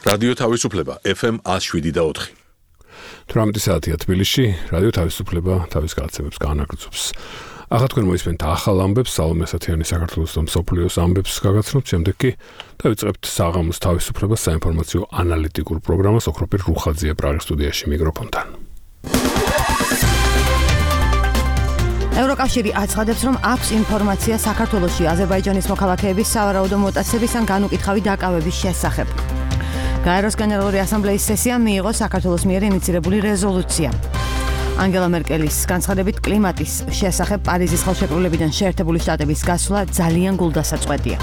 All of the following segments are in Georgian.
რადიო თავისუფლება FM 107.4. 18 საათია თბილისში, რადიო თავისუფლება თავის გადაცემებს გაანაგრძობს. ახლა თქვენ მოისმენთ ახალ ამბებს, სალომე ასათიანი საქართველოს და მსოფლიოს ამბებს გაგაცნობთ, შემდეგ კი დავიწყებთ საღამოს თავისუფლებას საინფორმაციო ანალიტიკურ პროგრამას ოქროპირ რუხაძეა პრაღის სტუდიაში მიკროფონთან. ევროკავშირი აცხადებს, რომ აქვს ინფორმაცია საქართველოში აზერბაიჯანის მოქალაქეების სავარაუდო მოტაცების ან განუკითხავი დაკავების შესახებ. გაეროს გენერალური ასამბლეის სესიამ მიიღო საქართველოს მიერ ინიცირებული რეზოლუცია. ანგელა მერკელის განცხადებით კლიმატის შესახებ პარიზის ხელშეკრულებიდან შეერთებული შტატების გასვლა ძალიან გულდასაწყვეტია.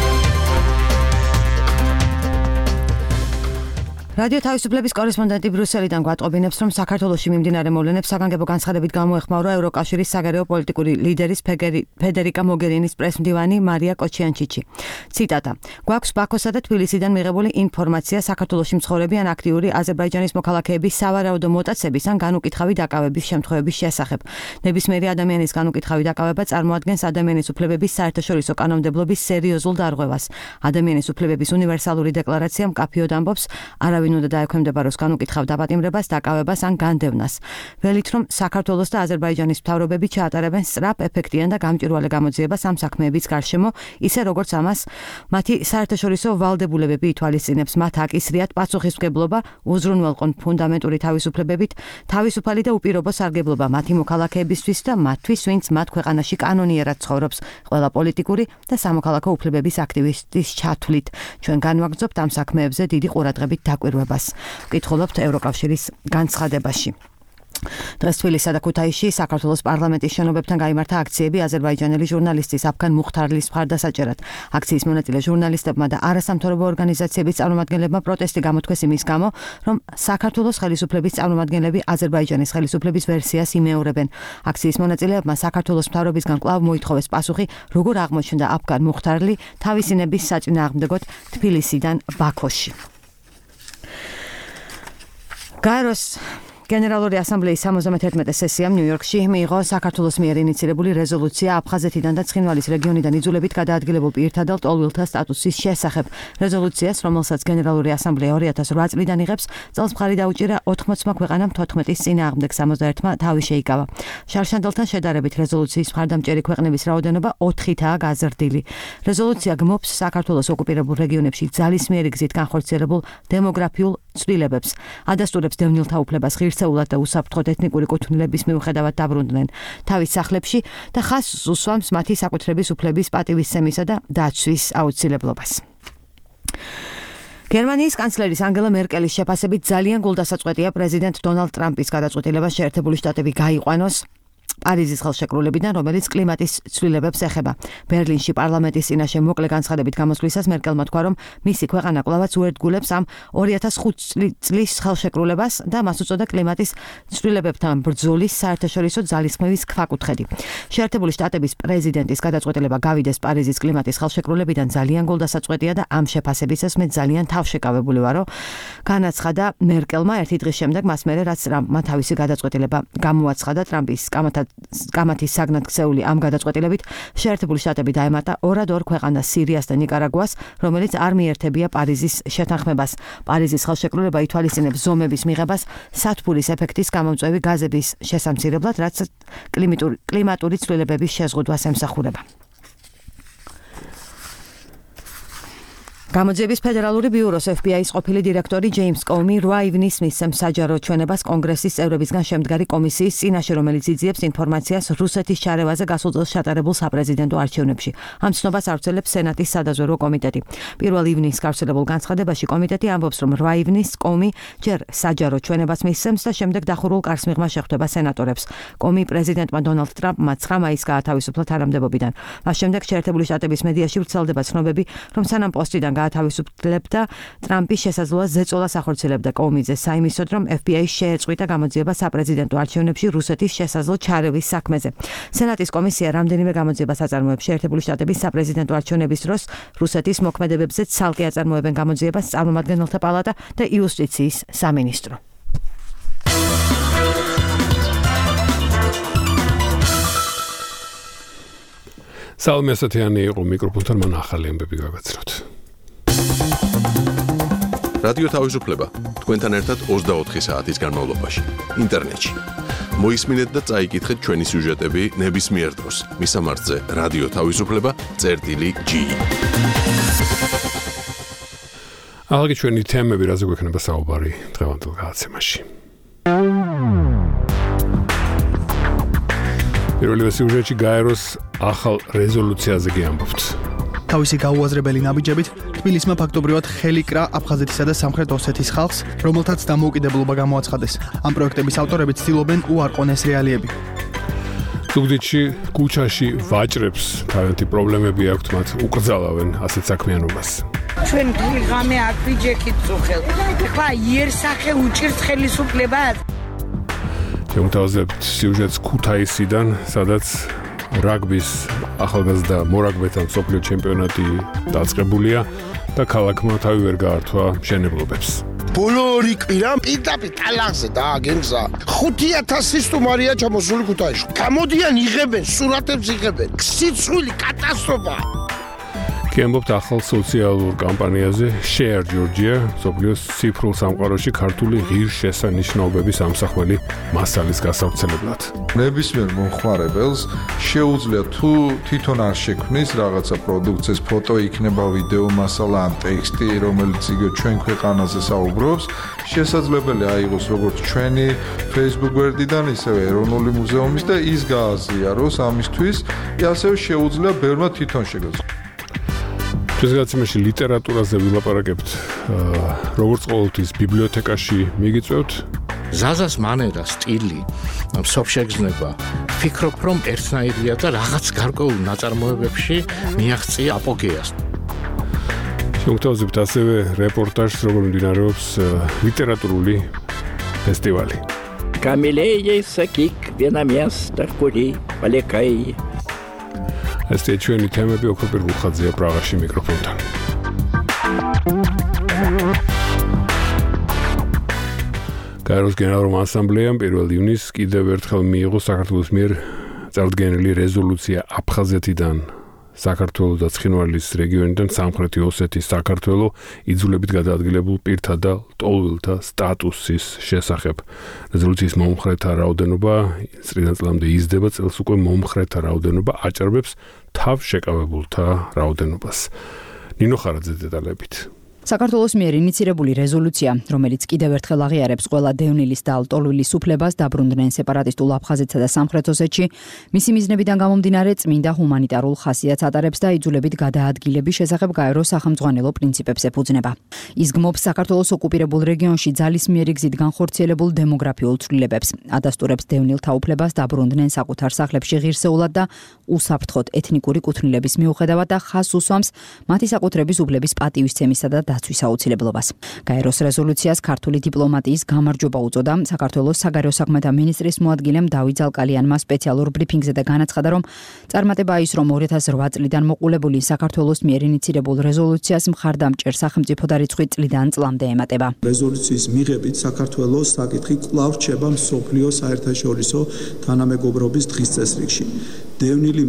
რადიო თავისუფლების კორესპონდენტი ბრიუსელიდან გვატყობინებს, რომ საქართველოში მიმდინარე მოვლენებს საგანგებო განცხადებით გამოეხმაურა ევროკავშირის საგარეო პოლიტიკური ლიდერის ფედერიკა მოგერინის პრესმდივანი მარია კოჩიანჩიჩი. ციტატა: გვაქვს ბაქოსა და თბილისიდან მიღებული ინფორმაცია საქართველოში მცხოვრები ან აქტიური აზერბაიჯანის მოქალაქეების სავარაუდო მოტაცების ან განუკითხავი დაკავების შემთხვევების შესახებ. ნებისმიერი ადამიანის განუკითხავი დაკავება წარმოადგენს ადამიანის უფლებების საერთაშორისო კანონმდებლობის სერიოზულ დარღვევას. ადამიანის უფლებების უნივერსალური დეკლარაცია მკაფიოდ ამბობს, არავინ უნდა დაექვემდებაროს განუკითხავ დაპატიმრებას, დაკავებას ან განდევნას. ველით, რომ საქართველოს და აზერბაიჯანის მთავრობები ჩაატარებენ სწრაფ, ეფექტიან და გამჭვირვალე გამოძიებას ამ საქმეების გარშემო, ისე როგორც ამას მათი საერთაშორისო ვალდებულებები ითვალისწინებს. მათ აკისრიათ პასუხისმგებლობა, უზრუნველყონ ფუნდამენტური თავისუფლებებით, თავისუფალი და უპირობო სარგებლობა მათი მოქალაქეებისთვის და მათთვის, ვინც მათ ქვეყანაში კანონიერად ცხოვრობს, ყველა პოლიტიკური და სამოქალაქო უფლებების აქტივისტის ჩათვლით. ჩვენ განვაგრძობთ ამ საქმეებზე დიდი ყურადღებით დაკვირვებას. ვკითხულობთ ევროკავშირის განცხადებაში. დღეს თბილისსა და ქუთაისში საქართველოს პარლამენტის შენობებთან გაიმართა აქციები აზერბაიჯანელი ჟურნალისტის აფგან მუხთარლის მხარდასაჭერად. აქციის მონაწილე ჟურნალისტებმა და არასამთავრობო ორგანიზაციების წარმომადგენლებმა პროტესტი გამოთქვეს იმის გამო, რომ საქართველოს ხელისუფლების წარმომადგენლები აზერბაიჯანის ხელისუფლების ვერსიას იმეორებენ. აქციის მონაწილეებმა საქართველოს მთავრობისგან კვლავ მოითხოვეს პასუხი, როგორ აღმოჩნდა აფგან მუხთარლი თავისი ნების საწინააღმდეგოდ თბილისიდან ბაქოში. გაეროს გენერალური ასამბლეის 71 სესიამ ნიუ-იორკში მიიღო საქართველოს მიერ ინიცირებული რეზოლუცია აფხაზეთიდან და ცხინვალის რეგიონიდან იძულებით გადაადგილებულ პირთა და ლტოლვილთა სტატუსის შესახებ. რეზოლუციას, რომელსაც გენერალური ასამბლეა 2008 წლიდან იღებს, წელს მხარი დაუჭირა 80 ქვეყანამ 14-ის წინააღმდეგ 61-მა თავი შეიკავა. შარშანდელთან შედარებით რეზოლუციის მხარდამჭერი ქვეყნების რაოდენობა 4-ითაა გაზრდილი. რეზოლუცია გმობს საქართველოს ოკუპირებულ რეგიონებში ძალისმიერი გზით განხორციელებულ დემოგრაფიულ ცვლილებებს, ადასტურებს დევნილთა უფლებას ღირსეულად და უსაფრთხოდ ეთნიკური კუთვნილების მიუხედავად დაბრუნდნენ თავის სახლებში და ხაზს უსვამს მათი საკუთრების უფლების პატივისცემისა და დაცვის აუცილებლობას. გერმანიის კანცლერის ანგელა მერკელის შეფასებით ძალიან გულდასაწყვეტია პრეზიდენტ დონალდ ტრამპის გადაწყვეტილება შეერთებული შტატები გაიყვანოს პარიზის ხელშეკრულებიდან, რომელიც კლიმატის ცვლილებებს ეხება. ბერლინში პარლამენტის წინაშე მოკლე განცხადებით გამოსვლისას მერკელმა თქვა, რომ მისი ქვეყანა კვლავაც უერთგულებს ამ 2005 წლის ხელშეკრულებას და მას უწოდა კლიმატის ცვლილებებთან ბრძოლის საერთაშორისო ძალისხმევის ქვაკუთხედი. შეერთებული შტატების პრეზიდენტის გადაწყვეტილება გავიდეს პარიზის კლიმატის ხელშეკრულებიდან ძალიან გულდასაწყვეტია და ამ შეფასებისას მე ძალიან თავშეკავებული ვარო, განაცხადა მერკელმა ერთი დღის შემდეგ, მას მერე რაც ტრამპმა თავისი გადაწყვეტილება გამოაცხადა. ტრამპის კამათის საგნად ქცეული ამ გადაწყვეტილებით შეერთებული შტატები დაემატა 2-2 ქვეყანას სირიას და ნიკარაგუას, რომელიც არ მიერთებია პარიზის შეთანხმებას. პარიზის ხელშეკრულება ითვალისწინებს ზომების მიღებას სათბურის ეფექტის გამომწვევი გაზების შესამცირებლად, რაც კლიმატური ცვლილებების შეზღუდვას ემსახურება. გამოძიების ფედერალური ბიუროს FBI-ის ყოფილი დირექტორი ჯეიმს კოუმი 8 ივნის მისცემს საჯარო ჩვენებას კონგრესის წევრებისგან შემდგარი კომისიის წინაშე, რომელიც იძიებს ინფორმაციას რუსეთის ჩარევაზე გასულ წელს ჩატარებულ საპრეზიდენტო არჩევნებში. ამ ცნობას ავრცელებს სენატის სადაზვერვო კომიტეტი. 1 ივნის გავრცელებულ განცხადებაში კომიტეტი ამბობს, რომ 8 ივნის კოუმი ჯერ საჯარო ჩვენებას მისცემს და შემდეგ დახურულ კარს მიღმა შეხვდება სენატორებს. კოუმი პრეზიდენტმა დონალდ ტრამპმა 9 მაისს გაათავისუფლა თანამდებობიდან. მას შემდეგ შეერთებული შტატების მედიაში ვრცელდება ცნობები, რომ სანამ პოსტიდან გაათავისუფლებდა ტრამპის შესაძლოა ზეწოლას ახორციელებდა კოუმიძე საიმისოდ, რომ FBI შეეწყვიტა გამოძიება საპრეზიდენტო არჩევნებში რუსეთის შესაძლო ჩარევის საქმეზე. სენატის კომისია რამდენიმე გამოძიებას აწარმოებს შეერთებული შტატების საპრეზიდენტო არჩევნების დროს რუსეთის მოქმედებებზე ცალკე აწარმოებენ გამოძიებას წარმომადგენელთა პალატა და იუსტიციის სამინისტრო. სალომე ასათიანი იყო მიკროფონთან, მან ახალი ამბები გაგაცნოთ. რადიო თავისუფლება თქვენთან ერთად 24 საათის განმავლობაში ინტერნეტში. მოისმინეთ და წაიკითხეთ ჩვენი სიუჟეტები ნებისმიერ დროს. მისამართზე რადიო თავისუფლება.ge. აღგი ჩვენი თემები რაზე გვექნება საუბარი დღევანდელ გადაცემაში. პირველი სიუჟეტში გაეროს ახალ რეზოლუციაზე გიამბობთ. თავისი გაუაზრებელი ნაბიჯებით თბილისმა ფაქტობრივად ხელი კრა აფხაზეთისა და სამხრეთ ოსეთის ხალხს, რომელთაც დამოუკიდებლობა გამოაცხადეს. ამ პროექტების ავტორები ცდილობენ უარყონ ეს რეალიები. ზუგდიდში ქუჩაში ვაჭრებს თავიანთი პრობლემები აქვთ, მათ უკრძალავენ ასეთ საქმიანობას. ჩვენ თული ღამე აქ ვიჯექით წუხელს. ეხლა იერსახე უჭირს ხელისუფლებას. შემოთავაზებთ სიუჟეტს ქუთაისიდან, სადაც რაგბის ახალგაზრდა მორაგბეთა მსოფლიო ჩემპიონატი დაწყებულია და ქალაქმა თავი ვერ გაართვა მშენებლობებს. ბოლო ორი კვირა პირდაპირ ტალაღზე დააგენგზა 5000 სტუმარია ჩამოსული ქუთაისში. გამოდიან იღებენ, სურათებს იღებენ. ქსიცხვილი კატასტროფა. გიამბობთ ახალ სოციალურ კამპანიაზე Share Georgia, მსოფლიოს ციფრულ სამყაროში ქართული ღირსშესანიშნაობების ამსახველი მასალის გასავრცელებლად. ნებისმიერ მომხმარებელს შეუძლია თუ თვითონ არ შექმნის რაღაცა პროდუქციის ფოტო, იქნება ვიდეო მასალა ან ტექსტი, რომელიც იგივე ჩვენ ქვეყანაზე საუბრობს, შესაძლებელია აიღოს როგორც ჩვენი Facebook გვერდიდან, ისევე ეროვნული მუზეუმის და ის გააზიაროს ამისთვის, ასევე შეუძლია ბევრმა თვითონ შეგაძლოს. ეს გადაცემაში ლიტერატურაზე ვილაპარაკებთ, როგორც ყოველთვის ბიბლიოთეკაში მიგიწევთ. ზაზას მანერა, სტილი, მსოფშეგრძნება, ფიქრობ რომ ერთნაირია და რაღაც გარკვეულ ნაწარმოებებში მიაღწია აპოგეას. შევთავაზებთ ასევე რეპორტაჟს, როგორ მიმდინარეობს ლიტერატურული ფესტივალი. Камелея сакик, венаместер, кури, полякай. Este ჩვენი თემები ოქროპირ გულხაძეა პრაღაში მიკროფონთან. გაეროს გენერალურმა ასამბლეამ 1 ივნისს კიდევ ერთხელ მიიღო საქართველოს მიერ წარდგენილი რეზოლუცია აფხაზეთიდან, საქართველოს და ცხინვალის რეგიონიდან სამხრეთი ოსეთის საქართველო იძულებით გადაადგილებულ პირთა და ლტოლვილთა სტატუსის შესახებ. რეზოლუციის მომხრეთა რაოდენობა წლიდან წლამდე იზრდება, წელს უკვე მომხრეთა რაოდენობა აჭარბებს თავშეკავებულთა რაოდენობას. ნინო ხარაძე დეტალებით. საქართველოს მიერ ინიცირებული რეზოლუცია, რომელიც კიდევ ერთხელ აღიარებს ყველა დევნილის და ლტოლვილის უფლებას დაბრუნდნენ სეპარატისტულ აფხაზეთსა და სამხრეთ ოსეთში, მისი მიზნებიდან გამომდინარე წმინდა ჰუმანიტარულ ხასიათს ატარებს და იძულებით გადაადგილების შესახებ გაეროს სახელმძღვანელო პრინციპებს ეფუძნება. ის გმობს საქართველოს ოკუპირებულ რეგიონში ძალისმიერი გზით განხორციელებულ დემოგრაფიულ ცვლილებებს, ადასტურებს დევნილთა უფლებას დაბრუნდნენ საკუთარ სახლებში ღირსეულად და უსაფრთხოდ ეთნიკური კუთვნილების მიუხედავად და ხაზს უსვამს მათი საკუთრების უფლების პატივისცემისა და დაცვის აუცილებლობას. გაეროს რეზოლუციას ქართული დიპლომატიის გამარჯვება უწოდა. საქართველოს საგარეო საქმეთა მინისტრის მოადგილემ დავით ზალკალიანმა სპეციალურ ბრიფინგზე და განაცხადა, რომ წარმატებაა ის, რომ 2008 წლიდან მოყოლებული საქართველოს მიერ ინიცირებულ რეზოლუციას მხარდამჭერ სახელმწიფო და რიცხვი წლიდან წლამდე ემატება. რეზოლუციის მიღებით საქართველოს საკითხი კვლავ რჩება მსოფლიო საერთაშორისო თანამეგობრობის დღის წესრიგში. დევნილი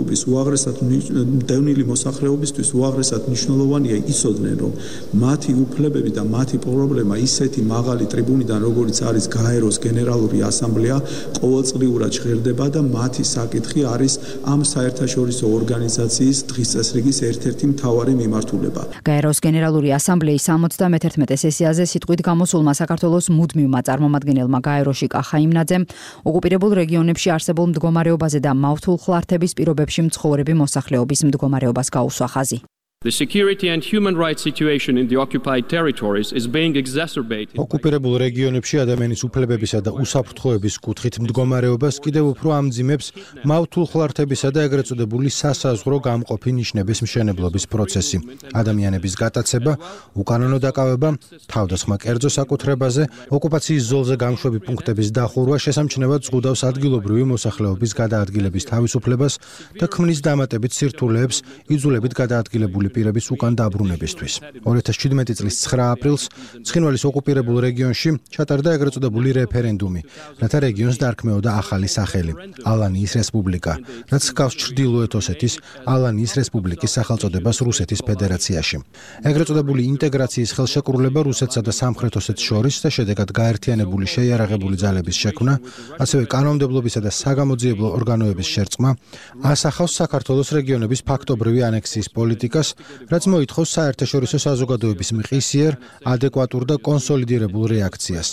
მოსახლეობისთვის უაღრესად მნიშვნელოვანია იცოდნენ, რომ მათი უფლებები და მათი პრობლემა ისეთი მაღალი ტრიბუნიდან, როგორც არის გაეროს გენერალური ასამბლეა, ყოველწლიურად ჟღერდება და მათი საკითხი არის ამ საერთაშორისო ორგანიზაციის დღის წესრიგის ერთ-ერთი მთავარი მიმართულება. გაეროს გენერალური ასამბლეის 71 სესიაზე სიტყვით გამოსულმა საქართველოს მუდმივმა წარმომადგენელმა გაეროში კახა იმნაძემ ოკუპირებულ რეგიონებში არსებულ მდგომარეობაზე და მავთულ ხლართების პირობებში მცხოვრები მოსახლეობის მდგომარეობას გაუსვა ხაზი. The security and human rights situation in the occupied territories is being exacerbated. ოკუპირებულ რეგიონებში ადამიანის უფლებებისა და უსაფრთხოების კუთხით მდგომარეობას კიდევ უფრო ამძიმებს მავთულ ხლართებისა და ეგრეთ წოდებული სასაზღვრო გამყოფი ნიშნების მშენებლობის პროცესი. ადამიანების გატაცება, უკანონო დაკავება, თავდასხმა კერძო საკუთრებაზე, ოკუპაციის ზოლზე გამშვები პუნქტების დახურვა შესამჩნევად ზღუდავს ადგილობრივი მოსახლეობის გადაადგილების თავისუფლებას და ქმნის დამატებით სირთულეებს იძულებით გადაადგილებული დაკავებული პირების უკან დაბრუნებისთვის. 2017 წლის 9 აპრილს ცხინვალის ოკუპირებულ რეგიონში ჩატარდა ეგრეთ წოდებული რეფერენდუმი, რათა რეგიონს დარქმეოდა ახალი სახელი ალანიის რესპუბლიკა, რაც ჰგავს ჩრდილოეთ ოსეთის ალანიის რესპუბლიკის სახელწოდებას რუსეთის ფედერაციაში. ეგრეთ წოდებული ინტეგრაციის ხელშეკრულება რუსეთსა და სამხრეთ ოსეთს შორის და შედეგად გაერთიანებული შეიარაღებული ძალების შექმნა, ასევე კანონმდებლობისა და საგამოძიებლო ორგანოების შერწყმა ასახავს საქართველოს რეგიონების ფაქტობრივი ანექსიის პოლიტიკას, რაც მოითხოვს საერთაშორისო საზოგადოების მყისიერ, ადეკვატურ და კონსოლიდირებულ რეაქციას.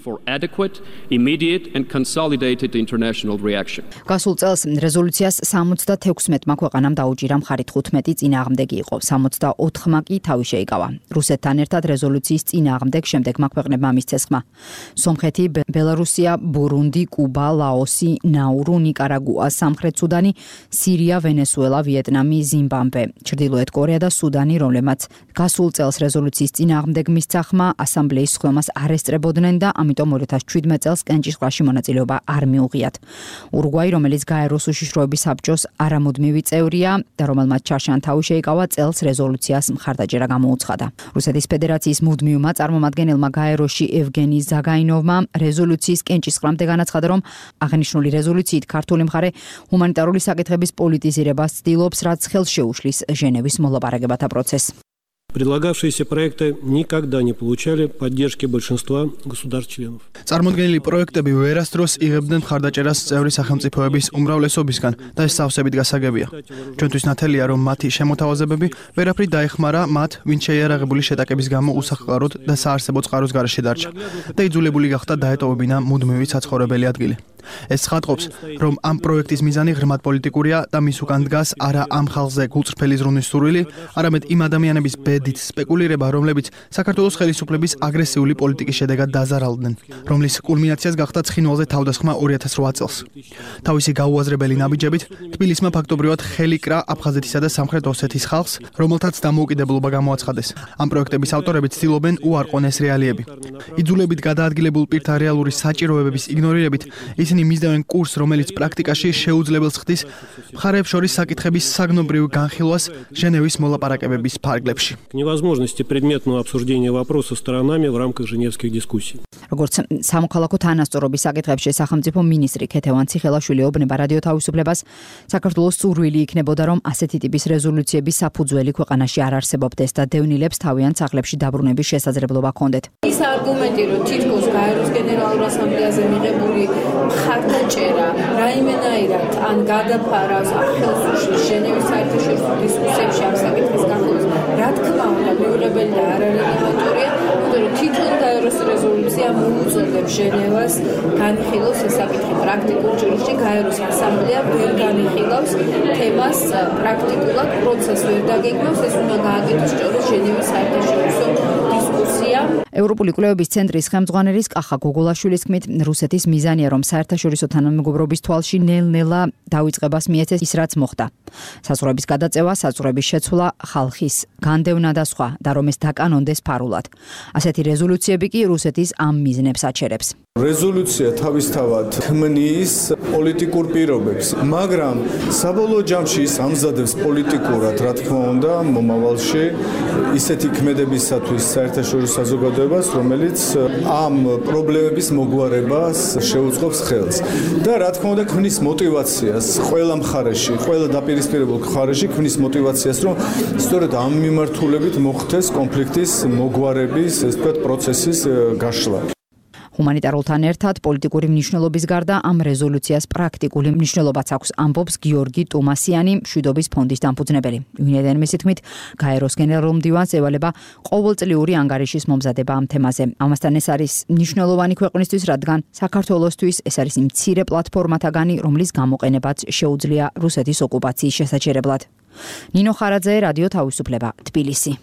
გასულ წელს რეზოლუციას 76-მა ქვეყანამ დაუჭირა მხარი 15 წინააღმდეგი იყო, 64-მა კი თავი შეიკავა. რუსეთთან ერთად რეზოლუციის წინააღმდეგ შემდეგმა ქვეყნებმა მისცეს ხმა: სომხეთი, ბელარუსია, ბურუნდი, კუბა, ლაოსი, ნაურუ, ნიკარაგუა, სამხრეთ სუდანი, სირია, ვენესუელა, ვიეტნამი, ზიმბაბვე, ჩრდილოეთ კორეა და სუდანი, რომლებმაც გასულ წელს რეზოლუციის წინააღმდეგ მისცა ხმა, ასამბლეის ხელმას არ ესწრებოდნენ და ამიტომ 2017 წელს კენჭისყრაში მონაწილეობა არ მიუღიათ. ურუგვაი, რომელიც გაეროს უშიშროების საბჭოს არამუდმივი წევრია და რომელმაც ჩარშან თავი შეიკავა, წელს რეზოლუციას მხარდაჭერა გამოუცხადა. რუსეთის ფედერაციის მუდმივმა წარმომადგენელმა გაეროში ევგენი ზაგაინოვმა რეზოლუციის კენჭისყრამდე განაცხადა, რომ აღნიშნული რეზოლუციით ქართული მხარე ჰუმანიტარული საკითხების პოლიტიზირებას ცდილობს, რაც ხელს შეუშლის ჟენევის მოლაპარაკებათა პროცესს. Предлагавшиеся проекты никогда не получали поддержки большинства государств-членов. წარმოდგენილი პროექტები ვერასდროს იღებდნენ მხარდაჭერას წევრი სახელმწიფოების უმრავლესობისგან და ეს სავსებით გასაგებია. ჩვენთვის ნათელია, რომ მათი შემოთავაზებები ვერაფრით დაეხმარა მათ, ვინც შეიარაღებული შეტაკების გამო უსახლკაროდ და საარსებო წყაროს გარეშე დარჩა და იძულებული გახდა დაეტოვებინა მუდმივი საცხოვრებელი ადგილი. ეს ცხადყოფს, რომ ამ პროექტის მიზანი ღრმად პოლიტიკურია და მის უკან დგას არა ამ ხალხზე გულწრფელი ზრუნვის სურვილი, არამედ იმ ადამიანების ბედით სპეკულირება, რომლებიც საქართველოს ხელისუფლების აგრესიული პოლიტიკის შედეგად დაზარალდნენ, რომლის კულმინაციას გახდა ცხინვალზე თავდასხმა 2008 წელს. თავისი გაუაზრებელი ნაბიჯებით თბილისმა ფაქტობრივად ხელი კრა აფხაზეთისა და სამხრეთ ოსეთის ხალხს, რომელთაც დამოუკიდებლობა გამოაცხადეს. ამ პროექტების ავტორები ცდილობენ უარყონ ეს რეალიები. იძულებით გადაადგილებულ პირთა რეალური საჭიროებების იგნორირებით ისინი მისდევენ კურსს, რომელიც პრაქტიკაში შეუძლებელს ხდის მხარეებს შორის საკითხების საგნობრივ განხილვას ჟენევის მოლაპარაკებების ფარგლებში. К невозможности предметного обсуждения вопроса сторонами в рамках женевских дискуссий. როგორც სამოქალაქო თანასწორობის საკითხებში სახელმწიფო მინისტრი ქეთევან ციხელაშვილი ობნება რადიო თავისუფლებას, საქართველოს სურვილი იქნებოდა, რომ ასეთი ტიპის რეზოლუციების საფუძველი ქვეყანაში არ არსებობდეს და დევნილებს თავიანთ სახლებში დაბრუნების შესაძლებლობა ჰქონდეთ. ის არგუმენტი, რომ თითქოს გაეროს გენერალურ ასამბლეაზე მიღებული მხარდაჭერა რაიმენაირად ან გადაფარავს ახალ უშლის ჟენევის საერთაშორისო დისკუსიებში ამ საკითხის განხილვას, რა თქმა უნდა, მიუღებელი და არარელევანტურია, მაგრამ თვითონ გაეროს რეზოლუცია მოუწოდებს ჟენევას განხილოს ეს საკითხი პრაქტიკულ ჯერში. გაეროს ასამბლეა ვერ განიხილავს თემას პრაქტიკულად, პროცესს ვერ დაგეგმავს, ეს უნდა გააკეთოს სწორედ ჟენევის საერთაშორისო დისკუსია. ევროპული კვლევების ცენტრის ხელმძღვანელის კახა გოგოლაშვილის თქმით, რუსეთის მიზანია, რომ საერთაშორისო თანამეგობრობის თვალში ნელ-ნელა დავიწყებას მიეცეს ის, რაც მოხდა. საზღვრების გადაწევა, საზღვრების შეცვლა, ხალხის განდევნა და სხვა, და რომ ეს დაკანონდეს ფარულად. ასეთი რეზოლუციები კი რუსეთის ამ მიზნებს აჩერებს. რეზოლუცია თავისთავად ქმნის პოლიტიკურ პირობებს, მაგრამ საბოლოო ჯამში ის ამზადებს პოლიტიკურად, რა თქმა უნდა, მომავალში ისეთი ქმედებისათვის საერთაშორისო საზოგადოებას, რომელიც ამ პრობლემების მოგვარებას შეუწყობს ხელს. და რა თქმა უნდა, ქმნის мотиваციას ყველა მხარეში, ყველა დაპირისპირებულ მხარეში ქმნის мотиваციას, რომ სწორედ ამ მიმართულებით მოხდეს კონფლიქტის მოგვარების, ეს ვთქვათ, პროცესის გაშლა. ჰუმანიტარულთან ერთად პოლიტიკური მნიშვნელობის გარდა ამ რეზოლუციას პრაქტიკული მნიშვნელობაც აქვს, ამბობს გიორგი ტუმასიანი, მშვიდობის ფონდის დამფუძნებელი. ვინედენმის თქმით, გაეროს გენერალურ მდივანს ევალება ყოველწლიური ანგარიშის მომზადება ამ თემაზე. ამასთან ეს არის მნიშვნელოვანი ქვეყნისთვის, რადგან საქართველოსთვის ეს არის მცირე პლატფორმათაგანი, რომლის გამოყენებაც შეუძლია რუსეთის ოკუპაციის შესაჩერებლად. ნინო ხარაძე, რადიო თავისუფლება, თბილისი.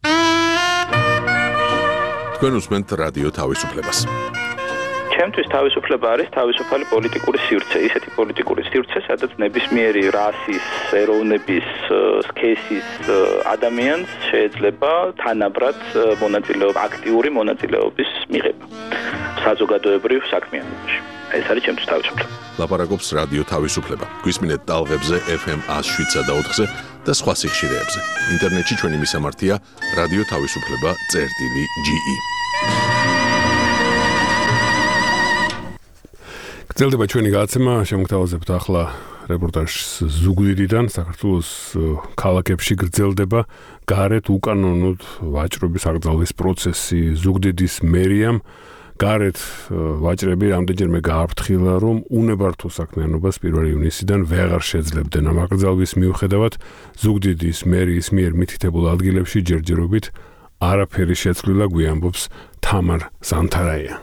თქვენ უსმენთ რადიო თავისუფლებას. ჩემთვის თავისუფლება არის თავისუფალი პოლიტიკური სივრცე, ისეთი პოლიტიკური სივრცე, სადაც ნებისმიერი რასის, ეროვნების, სქესის ადამიანს შეიძლება თანაბრად მონაწილეობა, აქტიური მონაწილეობის მიღება საზოგადოებრივ საქმიანობაში. ეს არის ჩემთვის თავისუფლება. ლაპარაკობს რადიო თავისუფლება. გვისმინეთ ტალღებზე FM 107 და 4-ზე და სხვა სიხშირეებზე. ინტერნეტში ჩვენი მისამართია რადიო თავისუფლება.ge. გრძელდება ჩვენი გადაცემა, შემოგთავაზებთ ახლა რეპორტაჟს ზუგდიდიდან, საქართველოს ქალაქებში გრძელდება გარეთ უკანონოდ ვაჭრობის აკრძალვის პროცესი. ზუგდიდის მერიამ გარეთ ვაჭრები რამდენჯერმე გააფრთხილა, რომ უნებართო საქმიანობას 1 ივნისიდან ვეღარ შეძლებდნენ. ამ აკრძალვის მიუხედავად, ზუგდიდის მერიის მიერ მითითებულ ადგილებში ჯერჯერობით არაფერი შეცვლილა, გვიამბობს თამარ ზანთარაია.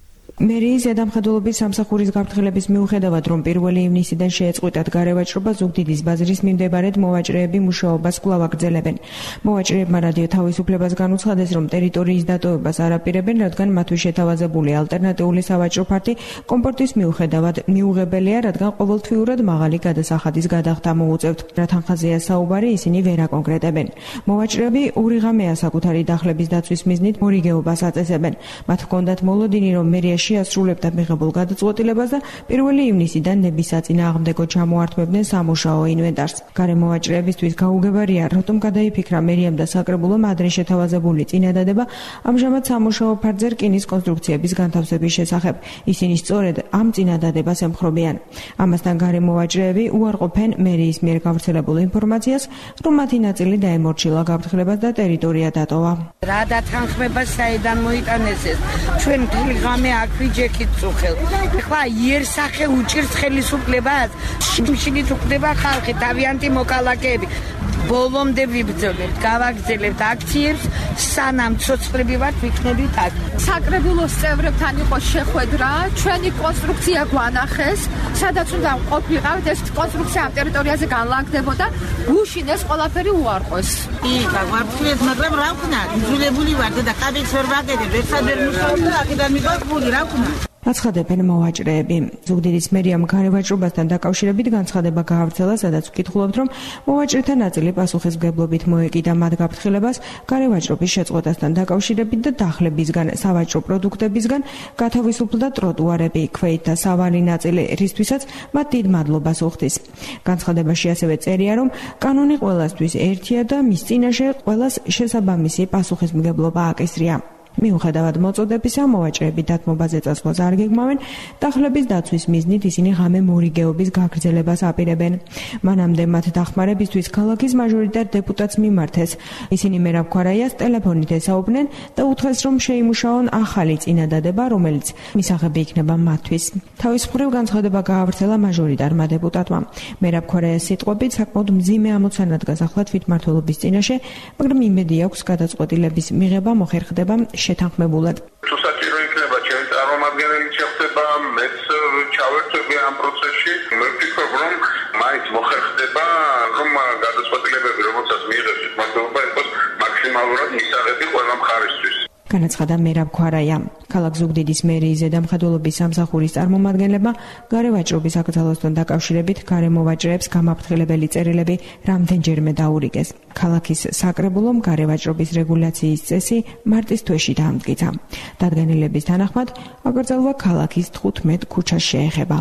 მერიის ზედამხედველობის სამსახურის გაფრთხილების მიუხედავად, რომ 1 ივნისიდან შეეწყვიტათ გარევაჭრობა, ზუგდიდის ბაზრის მიმდებარედ მოვაჭრეები მუშაობას კვლავ აგრძელებენ. მოვაჭრეებმა რადიო თავისუფლებას განუცხადეს, რომ ტერიტორიის დატოვებას არ აპირებენ, რადგან მათთვის შეთავაზებული ალტერნატიული სავაჭრო ფართი კომფორტის მიუხედავად მიუღებელია, რადგან ყოველთვიურად მაღალი გადასახადის გადახდა მოუწევთ. რა თანხაზეა საუბარი, ისინი ვერ აკონკრეტებენ. მოვაჭრეები ორი ღამეა საკუთარი დახლების დაცვის მიზნით მორიგეობას აწესებენ. მათ ჰქონდათ მოლოდინი, რომ მერიაში ასრულებდა მიღებულ გადაწყვეტილებას და 1 ივნისიდან ნების საწინააღმდეგო ჩამოართმებდნენ სამუშაო ინვენტარს. გარემოვაჭრეებისთვის გაუგებარია, რატომ გადაიფიქრა მერიამ და საკრებულომ ადრე შეთავაზებული წინადადება ამჟამად სამუშაო ფარგლზე რკინის კონსტრუქციების განთავსების შესახებ. ისინი სწორედ ამ წინადადებას ემხრობიან. ამასთან გარემოვაჭრეები უარყოფენ მერიის მიერ გავრცელებულ ინფორმაციას, რომ მათი ნაწილი დაემორჩილა გაფრთხილებას და ტერიტორია დატოვა. რა დათანხმება საიდან მოიტანეს ეს? ჩვენ მთელი ღამე აქ ვიჯექით წუხელ. ეხლა იერსახე უჭირს ხელისუფლებას, შიმშილით უხდება ხალხი, თავიანთი მოკალაკეები. ბოლომდე ვიბრძოლებთ, გავაგრძელებთ აქციებს, სანამ ცოცხლები ვართ, ვიქნებით აქ. საკრებულოს წევრებთან იყო შეხვედრა, ჩვენი კონსტრუქცია გვანახეს, სადაც უნდა ყოფილიყავით, ეს კონსტრუქცია ამ ტერიტორიაზე განლაგდებოდა, გუშინ ეს ყველაფერი უარყვეს. იქა ვარცხლეთ, მაგრამ რა ვქნა? იძულებული ვარ და კაბინს ვერ ვაგებებ, ერთად ვერ მუშაობ და აქედან მიგოებული, რა ვქნა? აცხადებენ მოვაჭრეები. ზუგდიდის მერიამ გარევაჭრობასთან დაკავშირებით განცხადება გაავრცელა, სადაც ვკითხულობთ, რომ მოვაჭრეთა ნაწილი პასუხისმგებლობით მოეკიდა მათ გაფრთხილებას გარევაჭრობის შეწყვეტასთან დაკავშირებით და დახლებისგან, სავაჭრო პროდუქტებისგან გათავისუფლდა ტროტუარები, ქვეით და სავალი ნაწილი, რისთვისაც მათ დიდ მადლობას უხდის. განცხადებაში ასევე წერია, რომ კანონი ყველასთვის ერთია და მის წინაშე ყველას შესაბამისი პასუხისმგებლობა აკისრია. მიუხედავად მოწოდებისა, მოვაჭრეები დათმობაზე წასვლას არ გეგმავენ, დახლების დაცვის მიზნით ისინი ღამე მორიგეობის გაგრძელებას აპირებენ. მანამდე მათ დახმარებისთვის ქალაქის მაჟორიტარ დეპუტატს მიმართეს. ისინი მერაბ ქვარაიას ტელეფონით ესაუბნენ და უთხრეს, რომ შეიმუშაონ ახალი წინადადება, რომელიც მისაღები იქნება მათთვის. თავის მხრივ განცხადება გაავრცელა მაჟორიტარმა დეპუტატმა. მერაბ ქვარაიას სიტყვებით საკმაოდ მძიმე ამოცანა დგას ახლა თვითმმართველობის წინაშე, მაგრამ იმედი აქვს გადაწყვეტილების მიღება მოხერხდება შეთანხმებულად. თუ საჭირო იქნება ჩემი წარმომადგენელი შეხვდება, მეც ჩავერთვები ამ პროცესში. მე ვფიქრობ, რომ მაინც მოხერხდება, რომ გადაწყვეტილებები, რომელსაც მიიღებს თვითმმართველობა, იყოს მაქსიმალურად მისაღები ყველა მხარისთვის. განაცხადა მერაბ ქვარაია. ქალაქ ზუგდიდის მერიის ზედამხედველობის სამსახურის წარმომადგენლებმა გარევაჭრობის აკრძალვასთან დაკავშირებით გარემოვაჭრეებს გამაფრთხილებელი წერილები რამდენჯერმე დაურიგეს. ქალაქის საკრებულომ გარევაჭრობის რეგულაციის წესი მარტის თვეში დაამტკიცა. დადგენილების თანახმად აკრძალვა ქალაქის 15 ქუჩას შეეხება.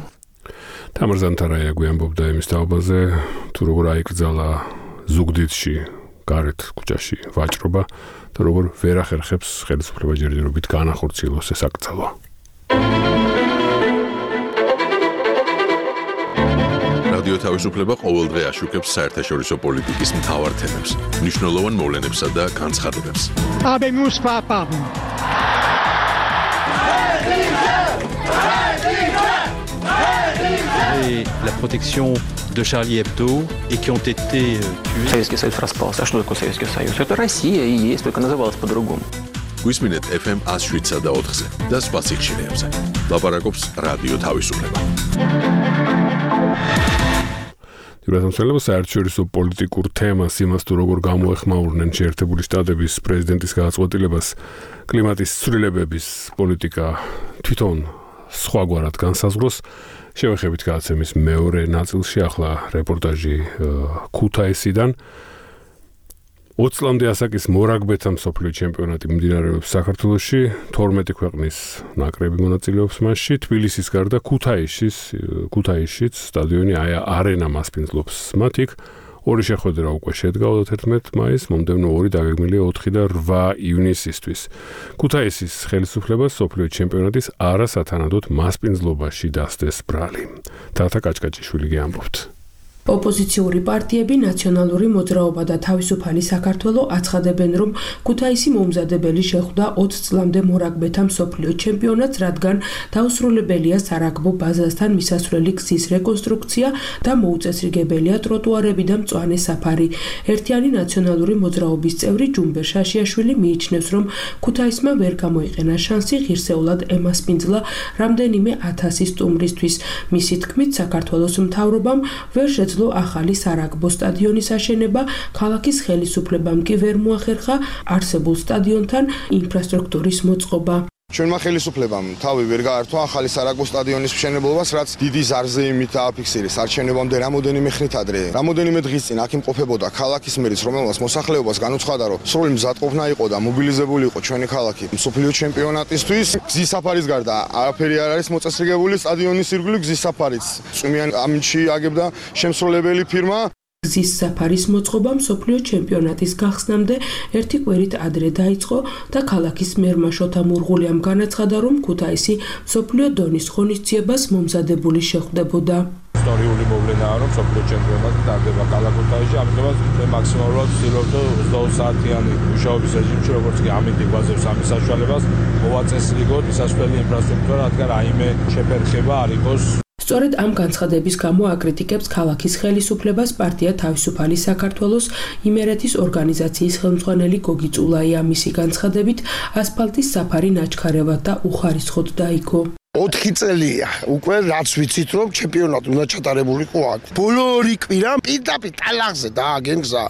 თამარ ზანთარაია გვიამბობდა იმის თაობაზე, თუ როგორ აიკრძალა ზუგდიდში გარეთ ქუჩაში ვაჭრობა და როგორ ვერ ახერხებს ხელისუფლება ჯერჯერობით განახორციელოს ეს აკრძალვა. რადიო თავისუფლება ყოველდღე აშუქებს საერთაშორისო პოლიტიკის მთავარ თემებს, მნიშვნელოვან მოვლენებსა და განცხადებებს. Habemus papam. Et la protection de Charlie Hebdo et qui ont été tués. Советский Союз распался. А что такое Советский Союз? Это Россия и есть, только называлась по-другому. გვისმინეთ FM 107 და 4-ზე და სხვა სიხშირეებზე. ლაპარაკობს რადიო თავისუფლება. დიურათამსელებს საერთაშორისო პოლიტიკურ თემას იმას თუ როგორ გამოეხმაურნენ შეერთებული შტატების პრეზიდენტის გადაწყვეტილებას კლიმატის ცვლილებების პოლიტიკა თვითონ სხვაგვარად განსაზღვროს. შევეხებით გადაცემის მეორე ნაწილში ახლა რეპორტაჟი ქუთაისიდან. 20 წლამდე ასაკის მორაგბეთა მსოფლიო ჩემპიონატი მიმდინარეობს საქართველოში, 12 ქვეყნის ნაკრები მონაწილეობს მასში, თბილისის გარდა ქუთაისშიც სტადიონი არენა მასპინძლობს მათ იქ ორი შეხვედრა უკვე შედგა 31 მაისს, მომდევნო ორი დაგეგმილია 4 და 8 ივნისისთვის. ქუთაისის ხელისუფლებას სოფლიო ჩემპიონატის არასათანადოდ მასპინძლობაში დასდეს ბრალი. თათა კაჭკაჭიშვილი გეამბობთ. ოპოზიციური პარტიები ნაციონალური მოძრაობა და თავისუფალი საქართველო აცხადებენ, რომ ქუთაისი მომზადებელი შეხვდა 20 წლამდე მორაგბეთა მსოფლიო ჩემპიონატს, რადგან დაუსრულებელია სარაგბო ბაზასთან მისასვლელი გზის რეკონსტრუქცია და მოუწესრიგებელია ტროტუარები და მწვანე საფარი. ერთიანი ნაციონალური მოძრაობის წევრი ჯუმბერ შაშიაშვილი მიიჩნევს, რომ ქუთაისმა ვერ გამოიყენა შანსი ღირსეულად ემასპინძლა რამდენიმე 1000 სტუმრისთვის. მისი თქმით, საქართველოს მთავრობამ ვერ შეძლო ახალი სარაგბო სტადიონის აშენება, ქალაქის ხელისუფლებამ კი ვერ მოახერხა არსებულ სტადიონთან ინფრასტრუქტურის მოწყობა. ჩვენმა ხელისუფლებამ თავი ვერ გაართვა ახალი სარაგბო სტადიონის მშენებლობას, რაც დიდი ზარზეიმით დააფიქსირეს არჩევნებამდე რამოდენიმე ხნით ადრე. რამოდენიმე დღის წინ აქ იმყოფებოდა ქალაქის მერიც, რომელმაც მოსახლეობას განუცხადა, რომ სრული მზადყოფნა იყო და მობილიზებული იყო ჩვენი ქალაქი მსოფლიო ჩემპიონატისთვის. გზის საფარის გარდა არაფერი არ არის მოწესრიგებული, სტადიონის ირგვლივ გზის საფარიც წვიმიან ამინდში აგებდა შემსრულებელი ფირმა. გზის საფარის მოწყობა მსოფლიო ჩემპიონატის გახსნამდე ერთი კვირით ადრე დაიწყო და ქალაქის მერმა შოთა მურღულიამ განაცხადა, რომ ქუთაისი მსოფლიო დონის ღონისძიებას მომზადებული შეხვდებოდა. ისტორიული მოვლენაა, რომ მსოფლიო ჩემპიონატი ტარდება ქალაქ ქუთაისში, ამიტომაც მე მაქსიმალურად ვცდილობ 22 საათიანი მუშაობის რეჟიმში, როგორც კი ამიტიგვაზებს ამის საშუალებას მოვაწესრიგოთ მისასვლელი ინფრასტრუქტურა, რადგან რაიმე შეფერხება არ იყოს. სწორედ ამ განცხადების გამო აკრიტიკებს ქალაქის ხელისუფლებას პარტია თავისუფალი საქართველოს იმერეთის ორგანიზაციის ხელმძღვანელი გოგი წულაია. მისი განცხადებით, ასფალტის საფარი ნაჩქარევად და უხარისხოდ დაიგო. 4 წელია უკვე რაც ვიცით, რომ ჩემპიონატი უნდა ჩატარებულიყო აქ. ბოლო 2 კვირა პირდაპირ ტალაღზე დააგენ გზა.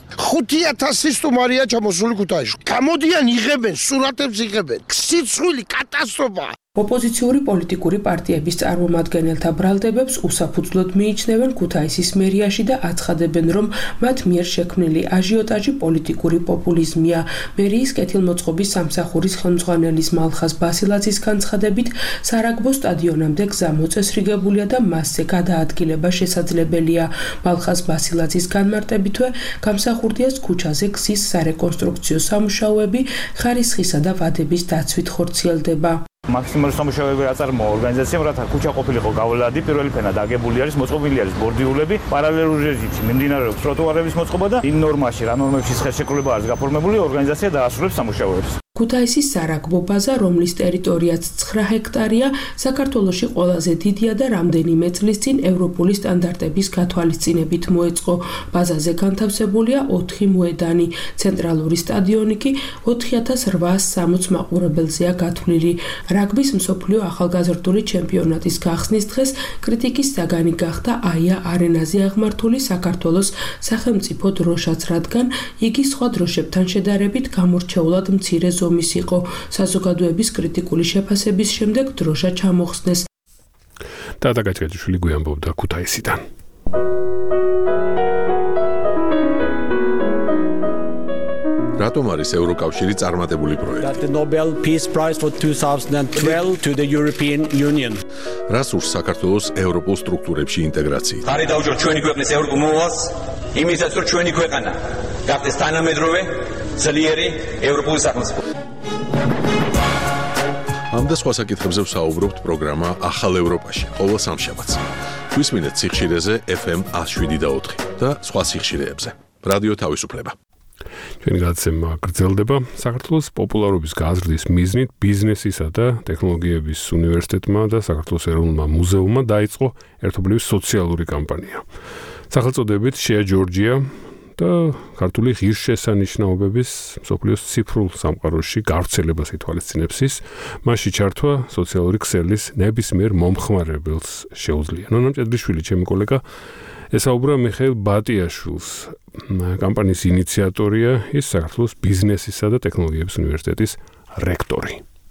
5000 სტუმარია ჩამოსული ქუთაისში. გამოდიან, იღებენ, სურათებს იღებენ. ქსიცხვილი კატასტროფა. ოპოზიციური პოლიტიკური პარტიების წარმომადგენელთა ბრალდებებს უსაფუძვლოდ მიიჩნევენ ქუთაისის მერიაში და აცხადებენ, რომ მათ მიერ შექმნილი აჟიოტაჟი პოლიტიკური პოპულიზმია. მერიის კეთილმოწყობის სამსახურის ხელმძღვანელის მალხაზ ბასილაძის განცხადებით, სარაგბო სტადიონამდე გზა მოწესრიგებულია და მასზე გადაადგილება შესაძლებელია. მალხაზ ბასილაძის განმარტებითვე, გამსახურდიას ქუჩაზე გზის სარეკონსტრუქციო სამუშაოები ხარისხისა და ვადების დაცვით ხორციელდება. მაქსიმალური სამუშაოები აწარმოა ორგანიზაციამ, რათა ქუჩა ყოფილიყო გავლადი, პირველი ფენა დაგებული არის, მოწყობილი არის ბორდიულები, პარალელურ რეჟიმში მიმდინარეობს ტროტუარების მოწყობა და იმ ნორმაში, რა ნორმებში ხელშეკრულება არის გაფორმებული, ორგანიზაცია დაასრულებს სამუშაოებს. ქუთაისის სარაგბო ბაზა, რომლის ტერიტორიაც 9 ჰექტარია, საქართველოში ყველაზე დიდია და რამდენიმე წლის წინ ევროპული სტანდარტების გათვალისწინებით მოეწყო. ბაზაზე განთავსებულია 4 მოედანი, ცენტრალური სტადიონი კი 4860 მაყურებელზეა გათვლილი. რაგბის მსოფლიო ახალგაზრდული ჩემპიონატის გახსნის დღეს კრიტიკის საგანი გახდა აია არენაზე აღმართული საქართველოს სახელმწიფო დროშაც, რადგან იგი სხვა დროშებთან შედარებით გამორჩეულად მცირე ზომის იყო. საზოგადოების კრიტიკული შეფასების შემდეგ დროშა ჩამოხსნეს. თათა კაჭკაჭიშვილი გვიამბობდა ქუთაისიდან. რატომ არის ევროკავშირი წარმატებული პროექტი? That the Nobel Peace Prize for 2012 to the European Union. რას ურს საქართველოს ევროპულ სტრუქტურებში ინტეგრაცია? ხარი დაუჯერ ჩვენი ქვეყნის ევროპულ მოვალს, იმისაც რომ ჩვენი ქვეყანა გახდეს თანამედროვე, ძლიერი ევროპული სახელმწიფო. ამ და სხვა საკითხებზე ვსაუბრობთ პროგრამა ახალ ევროპაში, ყოველ სამშაბათს. გვისმინეთ სიხშირეზე FM 107.4 და სხვა სიხშირეებზე. რადიო თავისუფლება. ჩვენი გადაცემა გრძელდება. საქართველოს პოპულარობის გაზრდის მიზნით ბიზნესისა და ტექნოლოგიების უნივერსიტეტმა და საქართველოს ეროვნულმა მუზეუმმა დაიწყო ერთობლივი სოციალური კამპანია. სახელწოდებით შეა ჯორჯია და ქართული ღირსშესანიშნაობების მსოფლიოს ციფრულ სამყაროში გავრცელებას ითვალისწინებს ის, მასში ჩართვა სოციალური ქსელის ნებისმიერ მომხმარებელს შეუძლია. ნონა მჭედლიშვილი, ჩემი კოლეგა, ესაუბრა მიხეილ ბატიაშვილს, კამპანიის ინიციატორია, ის საქართველოს ბიზნესისა და ტექნოლოგიების უნივერსიტეტის რექტორი.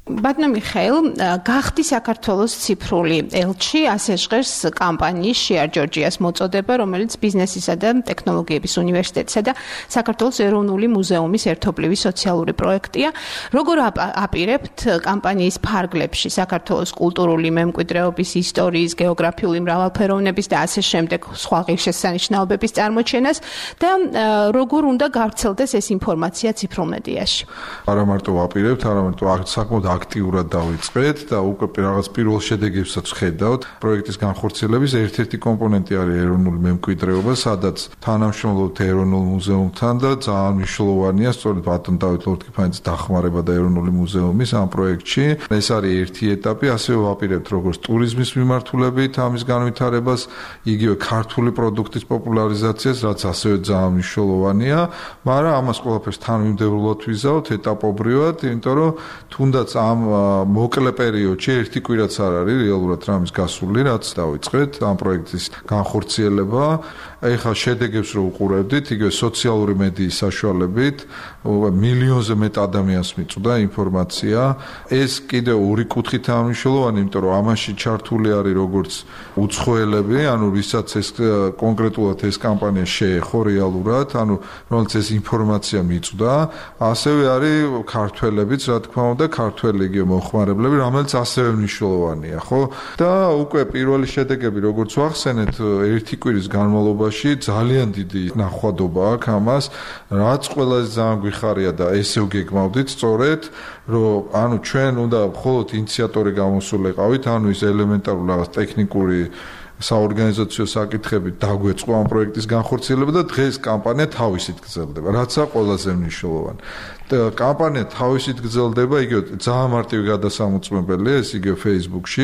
ბატონო მიხეილ, გახდი საქართველოს ციფრული ელჩი, ასე ჟღერს კამპანიის Share Georgia's მოწოდება, რომელიც ბიზნესისა და ტექნოლოგიების უნივერსიტეტისა და საქართველოს ეროვნული მუზეუმის ერთობლივი სოციალური პროექტია. როგორ აპირებთ კამპანიის ფარგლებში საქართველოს კულტურული მემკვიდრეობის, ისტორიის, გეოგრაფიული მრავალფეროვნების და ასე შემდეგ სხვა ღირსშესანიშნაობების წარმოჩენას და როგორ უნდა გავრცელდეს ეს ინფორმაცია ციფრულ მედიაში? არა მარტო ვაპირებთ, არამედ საკმაოდ აქტიურად დავიწყეთ და უკვე რაღაც პირველ შედეგებსაც ხედავთ. პროექტის განხორციელების ერთ-ერთი კომპონენტი არის ეროვნული მემკვიდრეობა, სადაც თანამშრომლობთ ეროვნულ მუზეუმთან და ძალიან მნიშვნელოვანია სწორედ ბატონ დავით ლორთქიფანიძის დახმარება და ეროვნული მუზეუმის ამ პროექტში. ეს არის ერთი ეტაპი, ასევე ვაპირებთ როგორც ტურიზმის მიმართულებით ამის განვითარებას, იგივე ქართული პროდუქტის პოპულარიზაციას, რაც ასევე ძალიან მნიშვნელოვანია, მაგრამ ამას ყველაფერს თანმიმდევრულად ვიზავთ ეტაპობრივად, იმიტომ რომ თუნდაც ამ მოკლე პერიოდში ერთი კვირაც არ არის რეალურად რამის გასული, რაც დავიწყეთ ამ პროექტის განხორციელება. ეხლა შედეგებს რო უყურებდით, იგივე სოციალური მედიის საშუალებით მილიონზე მეტ ადამიანს მიწვდა ინფორმაცია. ეს კიდევ ორი კუთხით ამნიშნულოვანი, იმიტომ რომ ამაში ჩართული არის როგორც უცხოელები, ანუ ვისაც ეს კონკრეტულად ეს კამპანია შეეხო რეალურად, ანუ რომელიც ეს ინფორმაცია მიწვდა, ასევე არის ქართველებიც, რა თქმა უნდა, ქართველი იგივე მოხმარებლები, რომელიც ასევე მნიშვნელოვანია, ხო? და უკვე პირველი შედეგები, როგორც ვახსენეთ, ერთი კვირის განმავლობაში ძალიან დიდი ნახვადობა აქვს ამას, რაც ყველაზე ძალიან გვიხარია და ესე ვგეგმავდით სწორედ, რომ ანუ ჩვენ უნდა მხოლოდ ინიციატორი გამოსულიყავით, ანუ ის ელემენტარული რაღაც ტექნიკური საორგანიზაციო საკითხები დაგვეწყო ამ პროექტის განხორციელება და დღეს კამპანია თავისით გრძელდება, რაც არის ყველაზე მნიშვნელოვანი. კამპანია თავისით გრძელდება, იგივე ძალიან მარტივი გადასამოწმებელია, ეს იგივე Facebook-ში,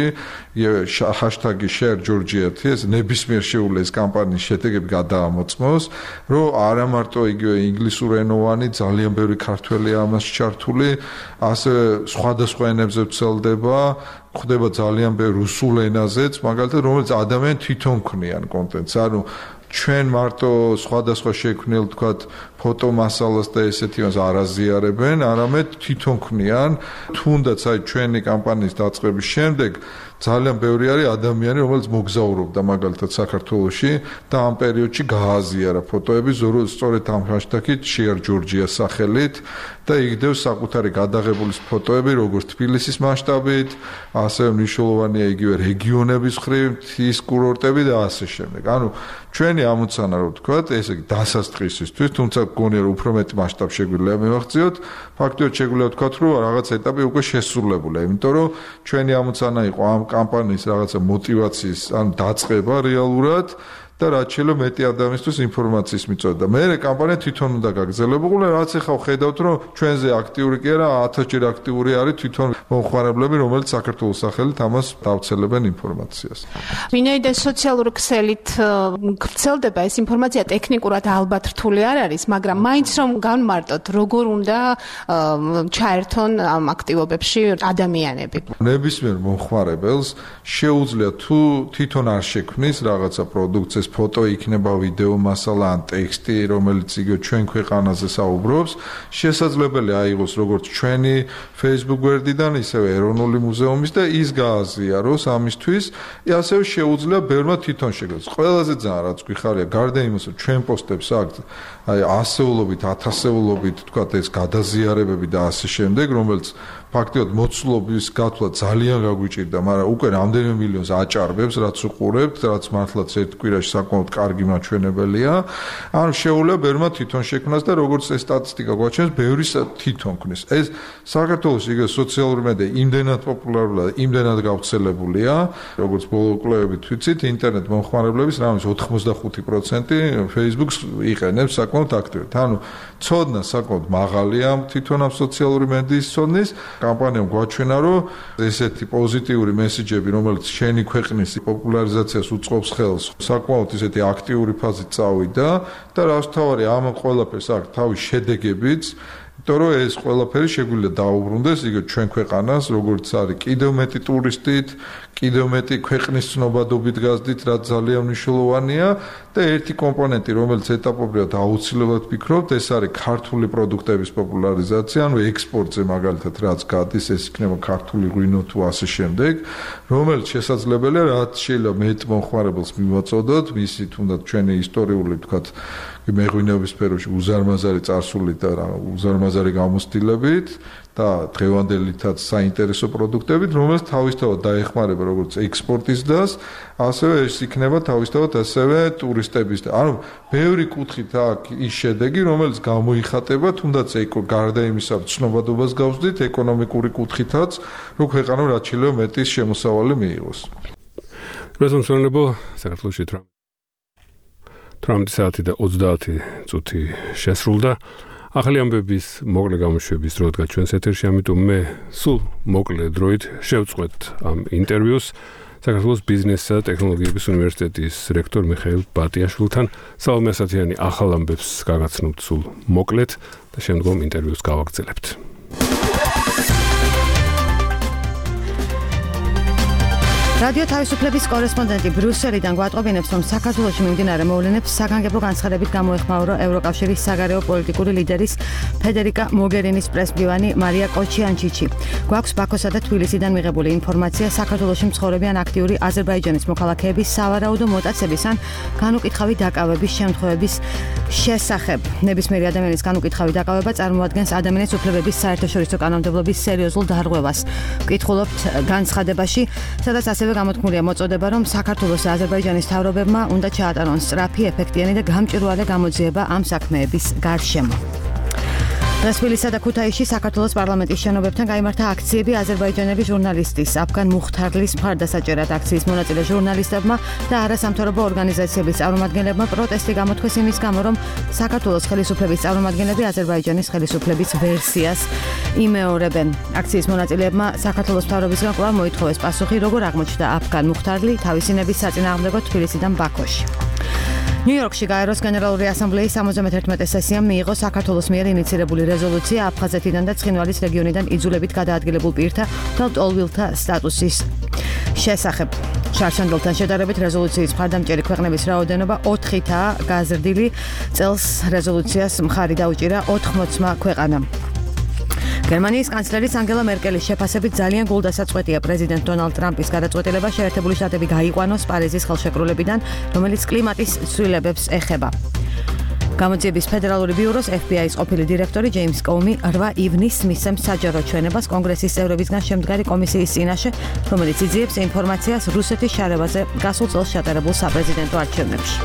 ჰაშტაგი Share Georgia, ეს ნებისმიერ შეუძლია ეს კამპანიის შედეგები გადაამოწმოს, რომ არა მარტო იგივე ინგლისურენოვანი, ძალიან ბევრი ქართველია ამას ჩართული, ასევე სხვადასხვა ენებზე ვრცელდება, ხდება ძალიან ბევრი რუსულ ენაზეც, მაგალითად, რომელიც ადამიანები თვითონ ქმნიან კონტენტს, ანუ ჩვენ მარტო სხვადასხვა შექმნილ თქვათ ფოტომასალას და ესეთი მას არ აზიარებენ, არამედ თვითონ ქმნიან, თუნდაც აი ჩვენი კამპანიის დაწყების შემდეგ ძალიან ბევრი არის ადამიანი, რომელიც მოგზაურობდა მაგალითად საქართველოში და ამ პერიოდში გააზიარა ფოტოები სწორედ ამ ჰაშტაგით Share Georgia სახელით და იგდევს საკუთარი გადაღებული ფოტოები როგორც თბილისის მასშტაბით, ასევე მნიშვნელოვანია იგივე რეგიონების მხრივ, მთის კურორტები და ასე შემდეგ. ანუ ჩვენი ამოცანა რო ვთქვათ, ესე იგი დასასტყისისთვის, თუმცა გონია რომ უფრო მეტ მასშტაბში შეგვიძლია მივახციოთ, ფაქტობრივად შეგვიძლია ვთქვათ, რომ რაღაც ეტაპი უკვე შესრულებულია, იმიტომ რომ ჩვენი ამოცანა იყო ამ კამპანიის რაღაცა мотиваციის ან დაწყება რეალურად და რაც შეიძლება მეტი ადამიანისთვის ინფორმაციის მიწოდება. და მე კამპანია თვითონ უნდა გაგრძელებულიყო, რაც ახლა ხედავთ, რომ ჩვენზე აქტიური კი არა, 1000-ჯერ აქტიური არის თვითონ მომხმარებლები, რომელიც საქართველოს სახელით ამას დავცელებენ ინფორმაციას. ვინაიდან სოციალური ქსელით გრძელდება ეს ინფორმაცია ტექნიკურად ალბათ რთული არ არის, მაგრამ მაინც რომ განმარტოთ, როგორ უნდა ჩაერთონ ამ აქტივობებში ადამიანები. ნებისმიერ მომხმარებელს შეუძლია თუ თვითონ არ შექმნის რაღაცა პროდუქცია, ფოტო იქნება, ვიდეო მასალა ან ტექსტი, რომელიც იგივე ჩვენ ქვეყანაზე საუბრობს, შესაძლებელია აიღოს როგორც ჩვენი Facebook გვერდიდან, ისევე ეროვნული მუზეუმის და ის გააზიაროს ამისთვის, ასევე შეუძლია ბევრმა თვითონ შეგეძლოს. ყველაზე ძალიან რაც გვიხარია, გარდა იმისა, ჩვენ პოსტებს აქვს აი ასეულობით, ათასეულობით, თქვათ ეს გადაზიარებები და ასე შემდეგ, რომელიც ფაქტობრივად მოცულობის გათვლა ძალიან გაგვიჭირდა, მაგრამ უკვე რამდენიმე მილიონს აჭარბებს, რაც უყურებთ, რაც მართლაც ერთ კვირაში საკმაოდ კარგი მაჩვენებელია. ანუ შეუძლია ბევრმა თვითონ შექმნას და როგორც ეს სტატისტიკა გვაჩვენებს, ბევრი თვითონ ქმნის. ეს საქართველოს იგივე სოციალური მედია იმდენად პოპულარულია, იმდენად გავრცელებულია, როგორც ბოლო კვლევებით ვიცით, ინტერნეტ მომხმარებლების რამის 85% Facebook-ს იყენებს საკმაოდ აქტიურად. ანუ ცოდნა საკმაოდ მაღალია თვითონ ამ სოციალური მედიის ცოდნის. კამპანიამ გვაჩვენა, რომ ესეთი პოზიტიური მესიჯები, რომელიც შენი ქვეყნის პოპულარიზაციას უწყობს ხელს, საკმაოდ ისეთი აქტიური ფაზით წავიდა და რაც თავარი ამ ყველაფერს აქვს თავის შედეგებიც იმიტომ რომ ეს ყველაფერი შეგვიძლია დაუბრუნდეს იგივე ჩვენ ქვეყანას, როგორც არის კიდევ მეტი ტურისტით, კიდევ მეტი ქვეყნის ცნობადობით გაზდით, რაც ძალიან მნიშვნელოვანია და ერთი კომპონენტი, რომელიც ეტაპობრივად აუცილებლად ვფიქრობთ, ეს არის ქართული პროდუქტების პოპულარიზაცია, ანუ ექსპორტზე მაგალითად რაც გადის, ეს იქნება ქართული ღვინო თუ ასე შემდეგ, რომელიც შესაძლებელია, რაც შეიძლება მეტ მომხმარებელს მიმოწოდოთ, მისი თუნდაც ჩვენი ისტორიული, თქვათ, მეღვინეობის სფეროში უზარმაზარი წარსულით და უზარმაზარი გამოცდილებით და დღევანდელითაც საინტერესო პროდუქტებით, რომელიც თავისთავად დაეხმარება როგორც ექსპორტის დას, ასევე ეს იქნება თავისთავად ასევე ტურისტების. ანუ ბევრი კუთხით აქვს ის შედეგი, რომელიც გამოიხატება, თუნდაც გარდა იმისა, ცნობადობას გავსდით, ეკონომიკური კუთხითაც, რომ ქვეყანამ რაც შეიძლება მეტის შემოსავალი მიიღოს. პრეზიდენტო საქართველოში 18 საათი და 30 წუთი შესრულდა. ახალი ამბების მოკლე გამოშვების დრო დგა ჩვენს ეთერში, ამიტომ მე სულ მოკლე დროით შევწყვეტ ამ ინტერვიუს საქართველოს ბიზნესსა და ტექნოლოგიების უნივერსიტეტის რექტორ მიხეილ ბატიაშვილთან. სალომე ასათიანი ახალ ამბებს გაგაცნობთ სულ მოკლედ და შემდგომ ინტერვიუს გავაგრძელებთ. რადიო თავისუფლების კორესპონდენტი ბრიუსელიდან გვატყობინებს, რომ საქართველოში მიმდინარე მოვლენებს საგანგებო განცხადებით გამოეხმაურა ევროკავშირის საგარეო პოლიტიკური ლიდერის ფედერიკა მოგერინის პრესმდივანი მარია კოჩიანჩიჩი. გვაქვს ბაქოსა და თბილისიდან მიღებული ინფორმაცია საქართველოში მცხოვრებიან აქტიური აზერბაიჯანის მოქალაქეების სავარაუდო მოტაცების ან განუკითხავი დაკავების შემთხვევების შესახებ. ნებისმიერი ადამიანის განუკითხავი დაკავება წარმოადგენს ადამიანის უფლებების საერთაშორისო კანონმდებლობის სერიოზულ დარღვევას. ვკითხულობთ განცხადებაში, სადაც ასევე გამოთქმულია მოწოდება, რომ საქართველოს და აზერბაიჯანის მთავრობებმა უნდა ჩაატარონ სწრაფი, ეფექტიანი და გამჭვირვალე გამოძიება ამ საქმეების გარშემო. დღესვილისა და ქუთაისში საქართველოს პარლამენტის შენობებთან გაიმართა აქციები აზერბაიჯანელი ჟურნალისტის აფგან მუხთარლის მხარდასაჭერად. აქციის მონაწილე ჟურნალისტებმა და არასამთავრობო ორგანიზაციების წარმომადგენლებმა პროტესტი გამოთქვეს იმის გამო, რომ საქართველოს ხელისუფლების წარმომადგენლები აზერბაიჯანის ხელისუფლების ვერსიას იმეორებენ. აქციის მონაწილეებმა საქართველოს მთავრობისგან კვლავ მოითხოვეს პასუხი, როგორ აღმოჩნდა აფგან მუხთარლი თავისინების საწინააღმდეგო თბილისიდან ბაქოში. ნიუ-იორკში გაეროს გენერალური ასამბლეის 71 სესიამ მიიღო საქართველოს მიერ ინიცირებული რეზოლუცია აფხაზეთიდან და ცხინვალის რეგიონიდან იძულებით გადაადგილებულ პირთა და ლტოლვილთა სტატუსის შესახებ. შარშანგელთან შედარებით რეზოლუციის მხარდამჭერი ქვეყნების რაოდენობა 4-ითაა გაზრდილი. წელს რეზოლუციას მხარი დაუჭირა 80 ქვეყანამ. გერმანიის კანცლერის ანგელა მერკელის შეფასებით ძალიან გულდასაწყვეტია პრეზიდენტ დონალდ ტრამპის გადაწყვეტილება შეერთებული შტატები გაიყვანოს პარიზის ხელშეკრულებიდან, რომელიც კლიმატის ცვლილებებს ეხება. გამოძიების ფედერალური ბიუროს FBI-ის ყოფილი დირექტორი ჯეიმს კოუმი 8 ივნისს მისცემს საჯარო ჩვენებას კონგრესის წევრებისგან შემდგარი კომისიის წინაშე, რომელიც იძიებს ინფორმაციას რუსეთის შარევაზე გასულ წელს ჩატარებულ საპრეზიდენტო არჩევნებში.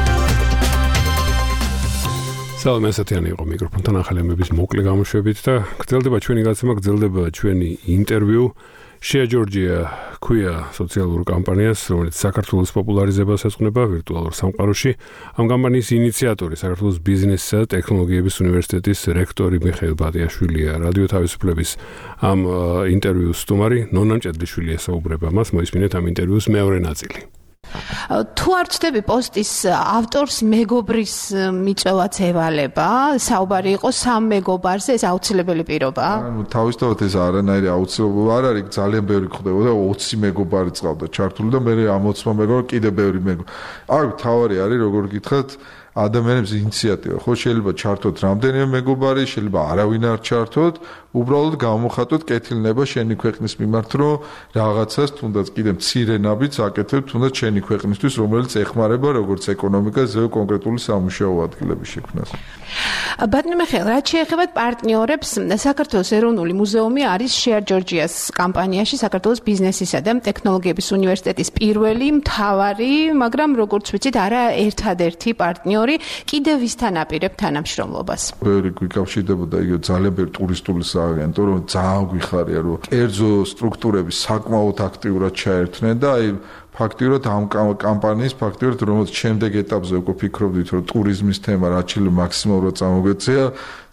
სალომე ასათიანი იყო მიკროფონთან ახალი ამბების მოკლე გამოშვებით და გრძელდება ჩვენი გაცემა, გრძელდება ჩვენი ინტერვიუ. Share Georgia ქვია სოციალურ კამპანიას, რომელიც საქართველოს პოპულარიზებას ეძღვნება ვირტუალურ სამყაროში. ამ კამპანიის ინიციატორი საქართველოს ბიზნესსა და ტექნოლოგიების უნივერსიტეტის რექტორი მიხეილ ბატიაშვილია. რადიო თავისუფლების ამ ინტერვიუს სტუმარი ნონა მჭედლიშვილი ესაუბრება მას. მოისმინეთ ამ ინტერვიუს მეორე ნაწილი. თუ არ ვწდები პოსტის ავტორს მეგობრის მიწევაც ევალება, საუბარი იყო 3 მეგობარზე, ეს აუცილებელი პირობაა? ანუ თავისთავად ეს არანაირი აუცილებელი არ არის, ძალიან ბევრი ხდებოდა, 20 მეგობარი წავდა ჩართული და მე ამ 20 მეგობარ კიდე ბევრი მეგობარი. აი, თავარი არის, როგორ გითხრათ, ადამიანების ინიციატივა. ხო, შეიძლება ჩართოთ რამდენიმე მეგობარი, შეიძლება არავინ არ ჩართოთ, უბრალოდ გამოხატოთ კეთილნება შენი ქვეყნის მიმართ, რომ რაღაცას თუნდაც კიდე მცირე ნაბიჯს აკეთებ, თუნდაც შენი ქვეყნისთვის, რომელიც ეხმარება როგორც ეკონომიკას, ზეო კონკრეტული სამუშაო ადგილების შექმნას. ბატონო მიხეილ, რაც შეეხება პარტნიორებს, საქართველოს ეროვნული მუზეუმი არის Share Georgia-ს კამპანიაში საქართველოს ბიზნესისა და ტექნოლოგიების უნივერსიტეტის პირველი მთავარი, მაგრამ როგორც ვიცით, არა ერთადერთი პარტნიორი. კიდე ვისთან აპირებთ თანამშრომლობას? ბევრი გვიკავშირდებოდა იგივე ძალიან ბევრი ტურისტული სააგენტო, რომ ძალიან გვიხარია, რომ კერძო სტრუქტურები საკმაოდ აქტიურად ჩაერთნენ და აი ფაქტიურად ამ კამპანიის ფაქტიურად, რომელიც შემდეგ ეტაპზე უკვე ფიქრობდით, რომ ტურიზმის თემა რაც შეიძლება მაქსიმალურად წამოგვეწია,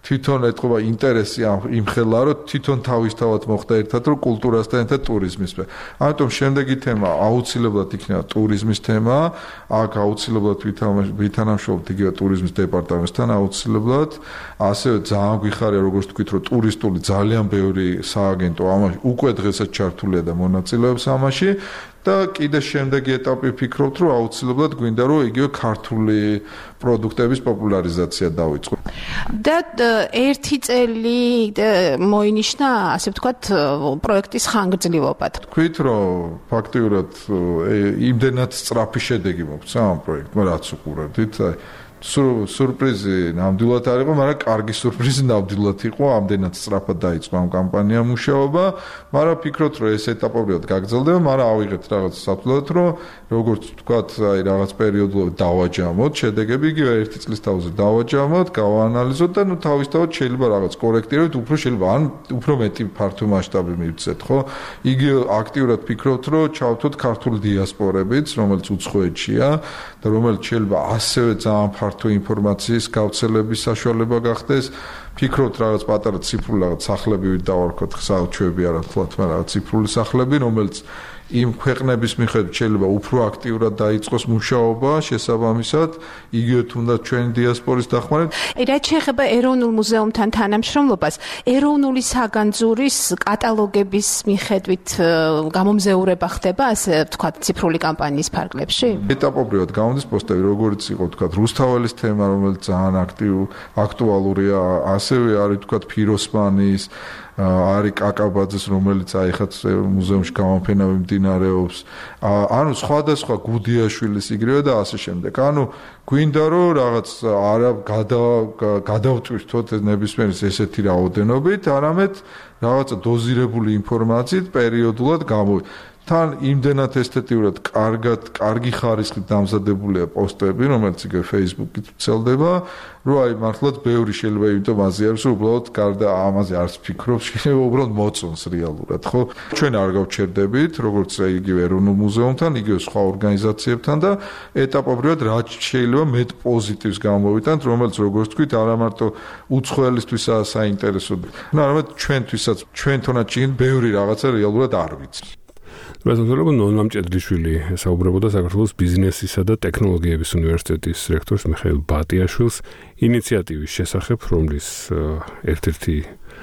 თვითონ ეთყობა ინტერესი იმ ხელა, რომ თვითონ თავისთავად მოხდა ერთად, რომ კულტურასთან ერთად ტურიზმის. ამიტომ შემდეგი თემა აუცილებლად იქნება ტურიზმის თემა. აქ აუცილებლად ვითანამშრომლობთ იგივე ტურიზმის დეპარტამენტთან აუცილებლად. ასევე ძალიან გვიხარია, როგორც თქვით, რომ ტურისტული ძალიან ბევრი სააგენტო ამაში უკვე დღესაც ჩართულია და მონაწილეობს ამაში. და კიდე შემდეგი ეტაპი ვფიქრობთ, რომ აუცილებლად გვინდა, რომ იგივე ქართული პროდუქტების პოპულარიზაცია დავიწყო. და ერთი წელი მოინიშნა, ასე ვთქვათ, პროექტის ხანგრძლივობა. თქვით, რომ ფაქტიურად იმდენად სწრაფი შედეგი მოგვცა ამ პროექტმა, რაც უყურებდით. სურპრიზი ნამდვილად არ იყო, მაგრამ კარგი სურპრიზი ნამდვილად იყო, ამდენად სწრაფად დაიწყო ამ კამპანიამ მუშაობა, მაგრამ ფიქრობთ, რომ ეს ეტაპობრივად გაგრძელდება, მაგრამ ავიღეთ რაღაც საფუძვლად, რომ როგორც ვთქვათ, აი რაღაც პერიოდულად დავაჯამოთ, შედეგები იგივე ერთი წლის თავზე დავაჯამოთ, გავაანალიზოთ და ნუ თავისთავად შეიძლება რაღაც კორექტირებით, უფრო შეიძლება ან უფრო მეტი ფართო მასშტაბი მივცეთ, ხო? იგივე აქტიურად ფიქრობთ, რომ ჩავთოთ ქართული დიასპორებით, რომელიც უცხოეთშია და რომელიც შეიძლება ასევე ძალიან ფართო ინფორმაციის გავრცელების საშუალება გახდეს. ფიქრობთ რაღაც პატარა ციფრული რაღაც სახლები დავარქოთ, საჩვევები არა თქვათ, მაგრამ რაღაც ციფრული სახლები, რომელიც იმ ქვეყნების მიხედვით შეიძლება უფრო აქტიურად დაიწყოს მუშაობა შესაბამისად, იგივე თუნდაც ჩვენი დიასპორის დახმარებით. რაც შეეხება ეროვნულ მუზეუმთან თანამშრომლობას, ეროვნული საგანძურის კატალოგების მიხედვით გამომზეურება ხდება, ასე ვთქვათ, ციფრული კამპანიის ფარგლებში? ეტაპობრივად გამოდის პოსტები, როგორც იყო ვთქვათ, რუსთაველის თემა, რომელიც ძალიან აქტუალურია, ასევე არის ვთქვათ ფიროსმანის არის კაკაბაძეს, რომელიც აიხაც მუზეუმში გამოფენები მიმდინარეობს. ანუ სხვადასხვა გუდიაშვილის იგივე და ასე შემდეგ. ანუ გვინდა რომ რაღაც არა გადავტვირთოთ ნებისმიერი ესეთი რაოდენობით, არამედ რაღაცა დოზირებული ინფორმაციით პერიოდულად თან იმდენად ესთეტიურად კარგი ხარისხით დამზადებულია პოსტები, რომელიც იგივე Facebook-ით ვრცელდება, რომ აი მართლაც ბევრი შეიძლება იმიტომ აზიარებს, რომ უბრალოდ გარდა ამაზე არც ფიქრობს, შეიძლება უბრალოდ მოწონს რეალურად, ხო? ჩვენ არ გავჩერდებით, როგორც იგივე ეროვნულ მუზეუმთან, იგივე სხვა ორგანიზაციებთან და ეტაპობრივად რაც შეიძლება მეტ პოზიტივს გამოვიტანთ, რომელიც როგორც თქვით, არა მარტო უცხოელისთვისაა საინტერესო, არამედ ჩვენთვისაც, ჩვენ თონაჩი ბევრი რაღაცა რეალურად არ ვიცი. რაზმწოლება ნონა მჭედლიშვილი ესაუბრებოდა საქართველოს ბიზნესისა და ტექნოლოგიების უნივერსიტეტის რექტორის მიხეილ ბატიაშვილს ინიციატივის შესახებ, რომლის ერთ-ერთი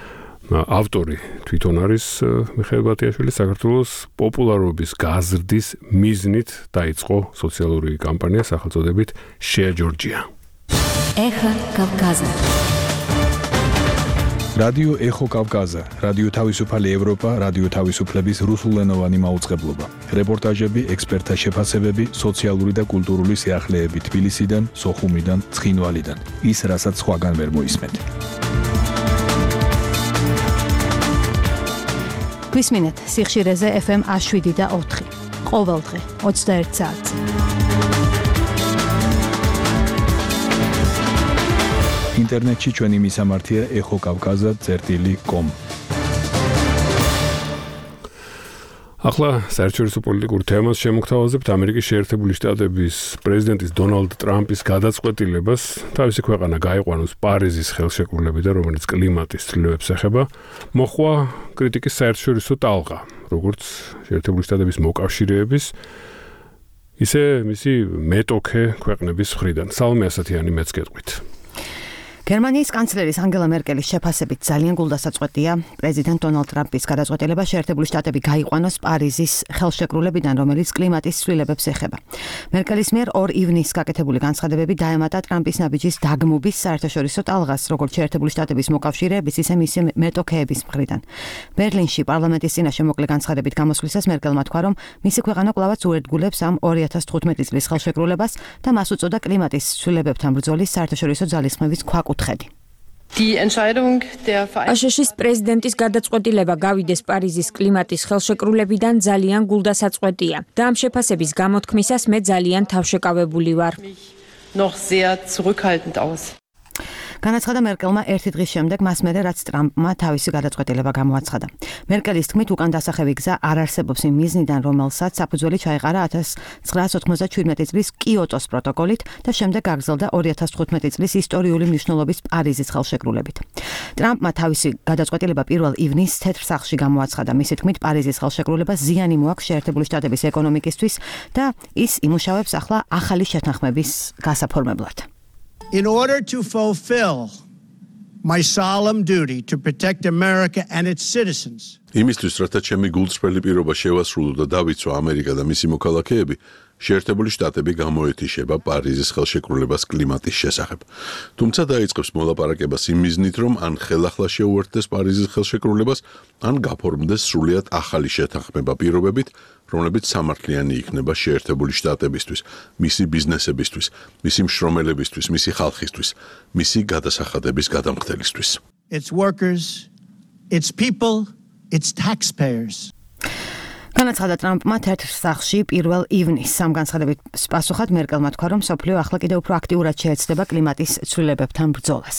ავტორი თვითონ არის მიხეილ ბატიაშვილი. საქართველოს პოპულარობის გაზრდის მიზნით დაიწყო სოციალური კამპანია სახელწოდებით Share Georgia. Ეხა კავკაზა. რადიო ეხო კავკაზა, რადიო თავისუფალი ევროპა, რადიო თავისუფლების რუსულენოვანი მაუწყებლობა. რეპორტაჟები, ექსპერტთა შეფასებები, სოციალური და კულტურული სიახლეები თბილისიდან, სოხუმიდან, ცხინვალიდან. ის, რასაც სხვაგან ვერ მოისმენთ. გვისმინეთ სიხშირეზე FM 7 და 4. ყოველდღე 21 საათზე. ინტერნეტში ჩვენი მისამართია ეხოკავკაზა.com. ახლა საერთაშორისო პოლიტიკურ თემას შემოგთავაზებთ ამერიკის შეერთებული შტატების პრეზიდენტის დონალდ ტრამპის გადაწყვეტილებას თავისი ქვეყანა გაიყვანოს პარიზის ხელშეკრულებიდან, რომელიც კლიმატის ცვლილებებს ეხება, მოხვა კრიტიკის საერთაშორისო ტალღა, როგორც შეერთებული შტატების მოკავშირეების, ისე მისი მეტოქე ქვეყნების მხრიდან. სალომე ასათიანი მეც გეტყვით. გერმანიის კანცლერის ანგელა მერკელის შეფასებით ძალიან გულდასაწყვეტია პრეზიდენტ დონალდ ტრამპის გადაწყვეტილება შეერთებული შტატები გაიყვანოს პარიზის ხელშეკრულებიდან, რომელიც კლიმატის ცვლილებებს ეხება. მერკელის მიერ 2 ივნისს გაკეთებული განცხადებები დაემატა ტრამპის ნაბიჯის დაგმობის საერთაშორისო ტალღას, როგორც შეერთებული შტატების მოკავშირეების, ისე მისი მეტოქეების მხრიდან. ბერლინში პარლამენტის წინაშე მოკლე განცხადებით გამოსვლისას მერკელმა თქვა, რომ მისი ქვეყანა კვლავაც უერთგულებს ამ 2015 წლის ხელშეკრულებას და მას უწოდა კლიმატის ცვლილებებთან ბრძოლის საერთაშორისო ძალისხმევის ქვაკუთხედი. აშშ-ის პრეზიდენტის გადაწყვეტილება გავიდეს პარიზის კლიმატის ხელშეკრულებიდან ძალიან გულდასაწყვეტია და ამ შეფასების გამოთქმისას მე ძალიან თავშეკავებული ვარ. განაცხადა მერკელმა ერთი დღის შემდეგ მას მერე რაც ტრამპმა თავისი გადაწყვეტილება გამოაცხადა. მერკელის თქმით უკან დასახევი გზა არ არსებობს იმ მიზნიდან, რომელსაც საფუძველი ჩაეყარა 1997 წლის კიოტოს პროტოკოლით და შემდეგ გაგრძელდა 2015 წლის ისტორიული მნიშვნელობის პარიზის ხელშეკრულებით. ტრამპმა თავისი გადაწყვეტილება 1 ივნისს თეთრ სახლში გამოაცხადა. მისი თქმით, პარიზის ხელშეკრულება ზიანი მოაქვს შეერთებული შტატების ეკონომიკისთვის და ის იმუშავებს ახლა ახალი შეთანხმების გასაფორმებლად. In order to fulfill my solemn duty to protect America and its citizens. იმისთვის, რათა ჩემი გულწრფელი პირობა შევასრულო და დავიცვა ამერიკა და მისი მოქალაქეები, შეერთებული შტატები გამოეთიშება პარიზის ხელშეკრულებას კლიმატის შესახებ. თუმცა დაიწყებს მოლაპარაკებას იმ მიზნით, რომ ან ხელახლა შეუერთდეს პარიზის ხელშეკრულებას, ან გაფორმდეს სრულიად ახალი შეთანხმება პირობებით, რომლებიც სამართლიანი იქნება შეერთებული შტატებისთვის, მისი ბიზნესებისთვის, მისი მშრომელებისთვის, მისი ხალხისთვის, მისი გადასახადების გადამხდელისთვის. Its workers, its people, its taxpayers. განაცხადა ტრამპმა თეთრ სახლში 1 ივნისს. ამ განცხადებით პასუხად მერკელმა თქვა, რომ მსოფლიო ახლა კიდევ უფრო აქტიურად შეეცდება კლიმატის ცვლილებებთან ბრძოლას.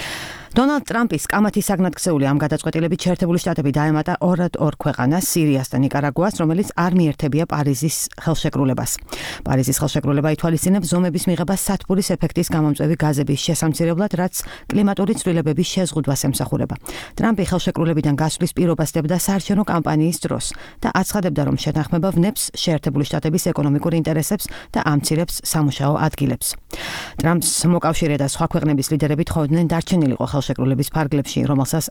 დონალდ ტრამპის კამათის საგნათქცეული ამ გადაწყვეტილებით შეერთებული შტატები დაემატა ორ ქვეყანას, სირიას და ნიკარაგუას, რომელიც არ მიერთებია პარიზის ხელშეკრულებას. პარიზის ხელშეკრულება ითვალისწინებს ზომების მიღებას სათბურის ეფექტის გამომწვევი გაზების შესამცირებლად, რაც კლიმატური ცვლილებების შეზღუდვას ემსახურება. ტრამპი ხელშეკრულებიდან გასვლის პირობას დებდა საარჩევნო კამპანიის დროს და აცხადებდა, რომ შეთანხმება ვნებს შეერთებული შტატების ეკონომიკურ ინტერესებს და ამცირებს სამუშაო ადგილებს. ტრამპს მოკავშირე და სხვა ქვეყნების ლიდერები თხოვდნენ დარჩენილიყო ხელშეკრულების ფარგლებში, რომელსაც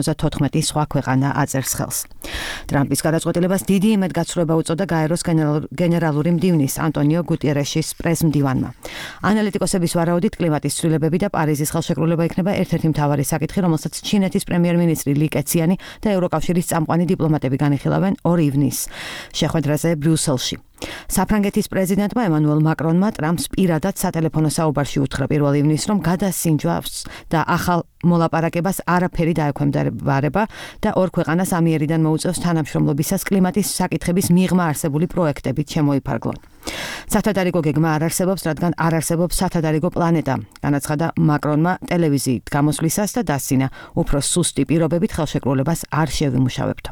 194 სხვა ქვეყანა აწერს ხელს. ტრამპის გადაწყვეტილებას დიდი იმედგაცრუება უწოდა გაეროს გენერალური მდივნის ანტონიო გუტიერეშის პრეზმდივანმა. ანალიტიკოსების ვარაუდით, კლიმატის ცვლილებები და პარიზის ხელშეკრულება იქნება ერთ-ერთი მთავარი საკითხი, რომელსაც ჩინეთის პრემიერ-მინისტრი ალი კეციანი და ევროკავშირის წამყვანი დიპლომატები განიხილავენ 2 ივნისს შეხვედრაზე ბრიუსელში. საფრანგეთის პრეზიდენტმა ემანუელ მაკრონმა ტრამპს პირადად სატელეფონო საუბარში უთხრა 1 ივნისს, რომ გადასინჯვას და ახალ მოლაპარაკებას არაფერი დაექვემდებარება და ორ ქვეყანას ამიერიდან მოუწევს თანამშრომლობისას კლიმატის საკითხების მიღმა არსებული პროექტებით შემოიფარგლონ. სათადარიგო გეგმა არ არსებობს, რადგან არ არსებობს სათადარიგო პლანეტა, განაცხადა მაკრონმა ტელევიზიით გამოსვლისას და დასცინა, უფრო სუსტი პირობებით ხელშეკრულებას არ შევიმუშავებთ.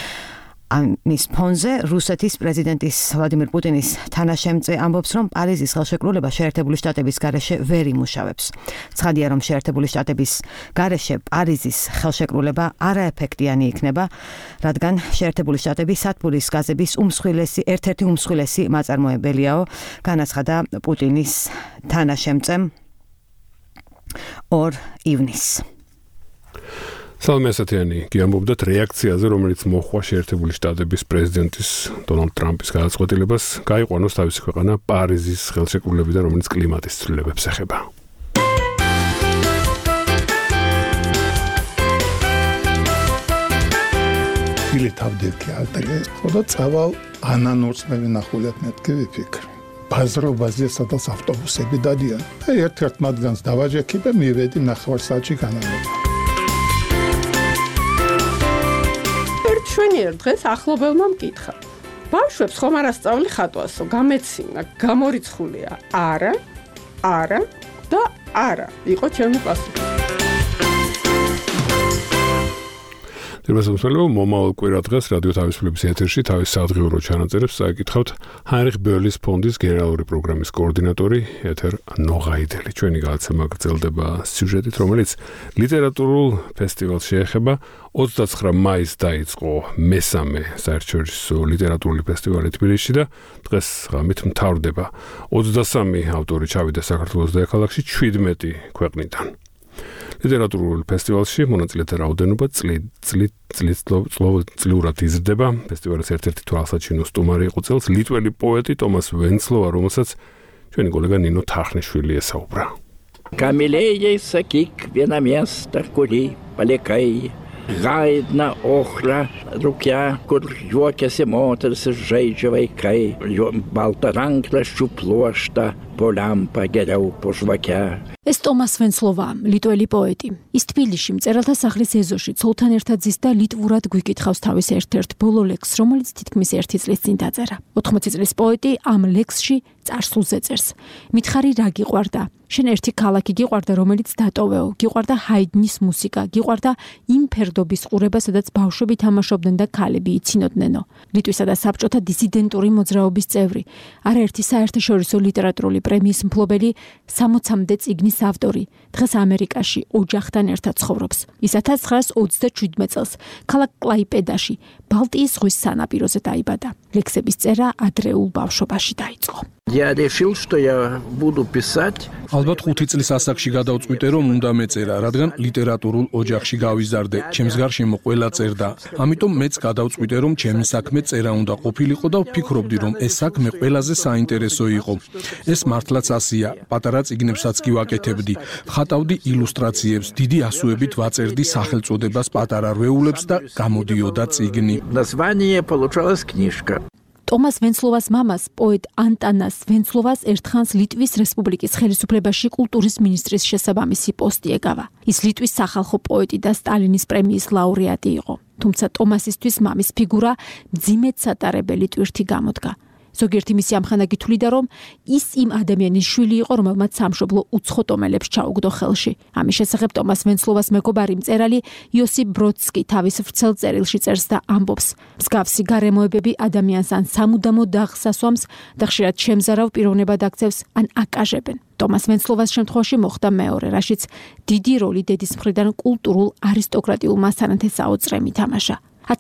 ამის ფონზე რუსეთის პრეზიდენტის ვლადიმირ პუტინის თანაშემწე ამბობს, რომ პარიზის ხელშეკრულება შეერთებული შტატების გარეშე ვერ იმუშავებს. ცხადია, რომ შეერთებული შტატების გარეშე პარიზის ხელშეკრულება არაეფექტიანი იქნება, რადგან შეერთებული შტატები სათბურის გაზების ერთ-ერთი უმსხვილესი მაწარმოებელიაო, განაცხადა პუტინის თანაშემწემ 2 ივნისს. სალომე ასათიანი გიამბობდათ რეაქციაზე, რომელიც მოხდა შეერთებული შტატების პრეზიდენტის დონალდ ტრამპის გადაწყვეტილებას გაიყვანოს თავისი ქვეყანა პარიზის ხელშეკრულებიდან, რომელიც კლიმატის ცვლილებებს ეხება. თავდექი ალტეგეს ხოდა წავალ ანანურსმევი ნახულიათ მეთქი ვიფიქრე. ბაზრობაზე სადაც ავტობუსები დადიან. და ერთ-ერთ მათგანს დავაჯექი და მივედი ნახევარსაათში განამება. ჩვენი ერთ დღეს ახლობელმა მკითხა. ბავშვებს ხომ არ ასწავლი ხატვასო, გამეცინა, გამორიცხულია. არა და არა. იყო ჩემი პასუხი. დიახ, მომავალ კვირა დღეს რადიო თავისუფლების ეთერში თავის სადღიურო ჩანაწერებს წაიკითხავთ ჰაინრიხ ბერლის ფონდის გენერალური პროგრამის კოორდინატორი ეთერ ნოღაიდელი. ჩვენი გადაცემა გრძელდება სიუჟეტით, რომელიც ლიტერატურულ ფესტივალს შეეხება. 29 მაისს დაიწყო მესამე საერთაშორისო ლიტერატურული ფესტივალი თბილისში და დღეს ღამით მთავრდება. 23 ავტორი ჩავიდა საქართველოს დედაქალაქში 17 ქვეყნიდან. ლიტერატურულ ფესტივალში მონაწილეთა რაოდენობა წლიურად იზრდება. ფესტივალის ერთ-ერთი თვალსაჩინო სტუმარი იყო წელს ლიტველი პოეტი ტომას ვენცლოვა, რომელსაც ჩვენი კოლეგა ნინო თახნიშვილი ესაუბრა. Камелея сакик венаместа кури полякай. Гайдна охра рукя кур юоке семотер с жейджевой кай. Балтаранкла щуплошта Polampa, Gerau, Poșvachea. ეს ტომას ვენცლოვაა, ლიტველი პოეტი. ის თბილისში მწერალთა სახლის ეზოში ცოლთან ერთად ზის და ლიტვურად გვიკითხავს თავის ერთ-ერთ ბოლო ლექსს, რომელიც თითქმის 1 წლის წინ დაწერა. 80 წლის პოეტი ამ ლექსში წარსულს ეწერს. მითხარი რა გიყვარდა? შენ ერთი ქალაქი გიყვარდა, რომელიც დატოვეო, გიყვარდა ჰაიდნის მუსიკა, გიყვარდა იმ ფერდობის ყურება, სადაც ბავშვები თამაშობდნენ და ქალები იცინოდნენ. ლიტვისა და საბჭოთა დისიდენტური მოძრაობის წევრი, არაერთი საერთაშორისო ლიტერატურული პრემიის მფლობელი, 60-მდე წიგნის ავტორი. დღეს ამერიკაში ოჯახთან ერთად ცხოვრობს. ის 1927 წელს ქალაქ კლაიპედაში, ბალტიის ზღვის სანაპიროზე დაიბადა. ლექსების წერა ადრეულ ბავშვობაში დაიწყო. Я решил, что я буду писать. ალბათ 5 წლის ასაკში გადავწყვიტე, რომ უნდა მეწერა, რადგან ლიტერატურულ ოჯახში გავიზარდე. ჩემს გარშემო ყველა წერდა. ამიტომ მეც გადავწყვიტე, რომ ჩემი საქმე წერა უნდა ყოფილიყო და ვფიქრობდი, რომ ეს საქმე ყველაზე საინტერესო იყო. ეს მართლაც ასია. პატარა წიგნებსაც კი ვაკეთებდი. ვხატავდი ილუსტრაციებს, დიდი ასოებით ვაწერდი სახელწოდებას პატარა რვეულებს და გამოდიოდა წიგნი. Название получалась книжка. ტომას ვენცლოვას მამას, პოეტ ანტანას ვენცლოვას ერთხანს ლიტვის რესპუბლიკის ხელისუფლებაში კულტურის მინისტრის შესაბამისი პოსტი ეკავა. ის ლიტვის სახალხო პოეტი და სტალინის პრემიის ლაურეატი იყო. თუმცა ტომასისთვის მამის ფიგურა მძიმედ სატარებელი ტვირთი გამოდგა. ზოგიერთი მისი ამხანა გითვლიდა, რომ ის იმ ადამიანის შვილი იყო, რომელმაც სამშობლო უცხო ტომელებს ჩაუგდო ხელში. ამის შესახებ ტომას ვენცლოვას მეგობარი მწერალი იოსიფ ბროდსკი თავის ვრცელ წერილში წერს და ამბობს: მსგავსი გარემოებები ადამიანს ან სამუდამო დაღს ასვამს და ხშირად შემზარავ პიროვნებად აქცევს ან აკაჟებენ. ტომას ვენცლოვას შემთხვევაში მოხდა მეორე, რაშიც დიდი როლი დედის მხრიდან კულტურულ არისტოკრატიულ მასთან საოცრემ ითამაშა.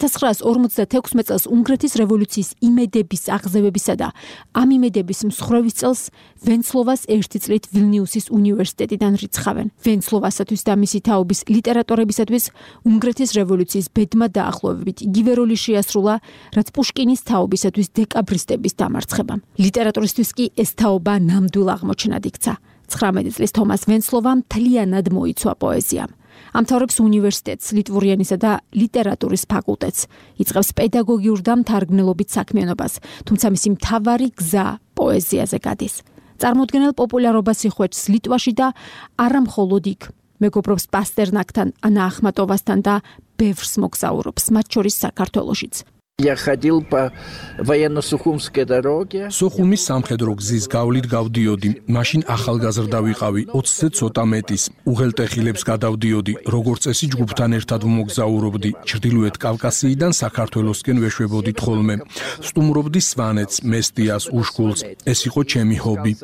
1956 წელს უნგრეთის რევოლუციის იმედების აღზევებისა და ამ იმედების მსხრევის წელს ვენცლოვას 1 წლით ვილნიუსის უნივერსიტეტიდან რიცხავენ. ვენცლოვასათვის და მისი თაობის ლიტერატორებისათვის უნგრეთის რევოლუციის ბედმა დაახლოებით იგივე როლი შეასრულა, რაც პუშკინის თაობისათვის დეკაბრისტების დამარცხებამ. ლიტერატურისთვის კი ეს თაობა ნამდვილ აღმოჩნად იქცა. 19 წლის თომას ვენცლოვამ მთლიანად მოიცვა პოეზიამ. ამთავრებს უნივერსიტეტს, ლიტვურიანისა და ლიტერატურის ფაკულტეტს. იწყებს პედაგოგიურ და მთარგმნელობით საქმიანობას, თუმცა მისი მთავარი გზა პოეზიაზე გადის. წარმოუდგენელ პოპულარობას იხუჩს ლიტვაში და არა მხოლოდ იქ. მეგობრობს პასტერნაკთან, ანა ახმატოვასთან და ბევრს მოგზაურობს, მათ შორის საქართველოშიც. Я ходил по военно-сухумской дороге. სოხუმის სამხედრო გზის გავლით გავდიოდი. მაშინ ახალგაზრდა ვიყავი, 20-ზე ცოტა მეტის. უღელტეხილებს გადავდიოდი, როგორც წესი ჯგუფთან ერთად ვმოგზაურობდი. ჩრდილოეთ კავკასიიდან საქართველოსკენ ვეშვებოდით ხოლმე. სტუმრობდი სვანეთს, მესტიას, უშგულს. ეს იყო ჩემი ჰობი.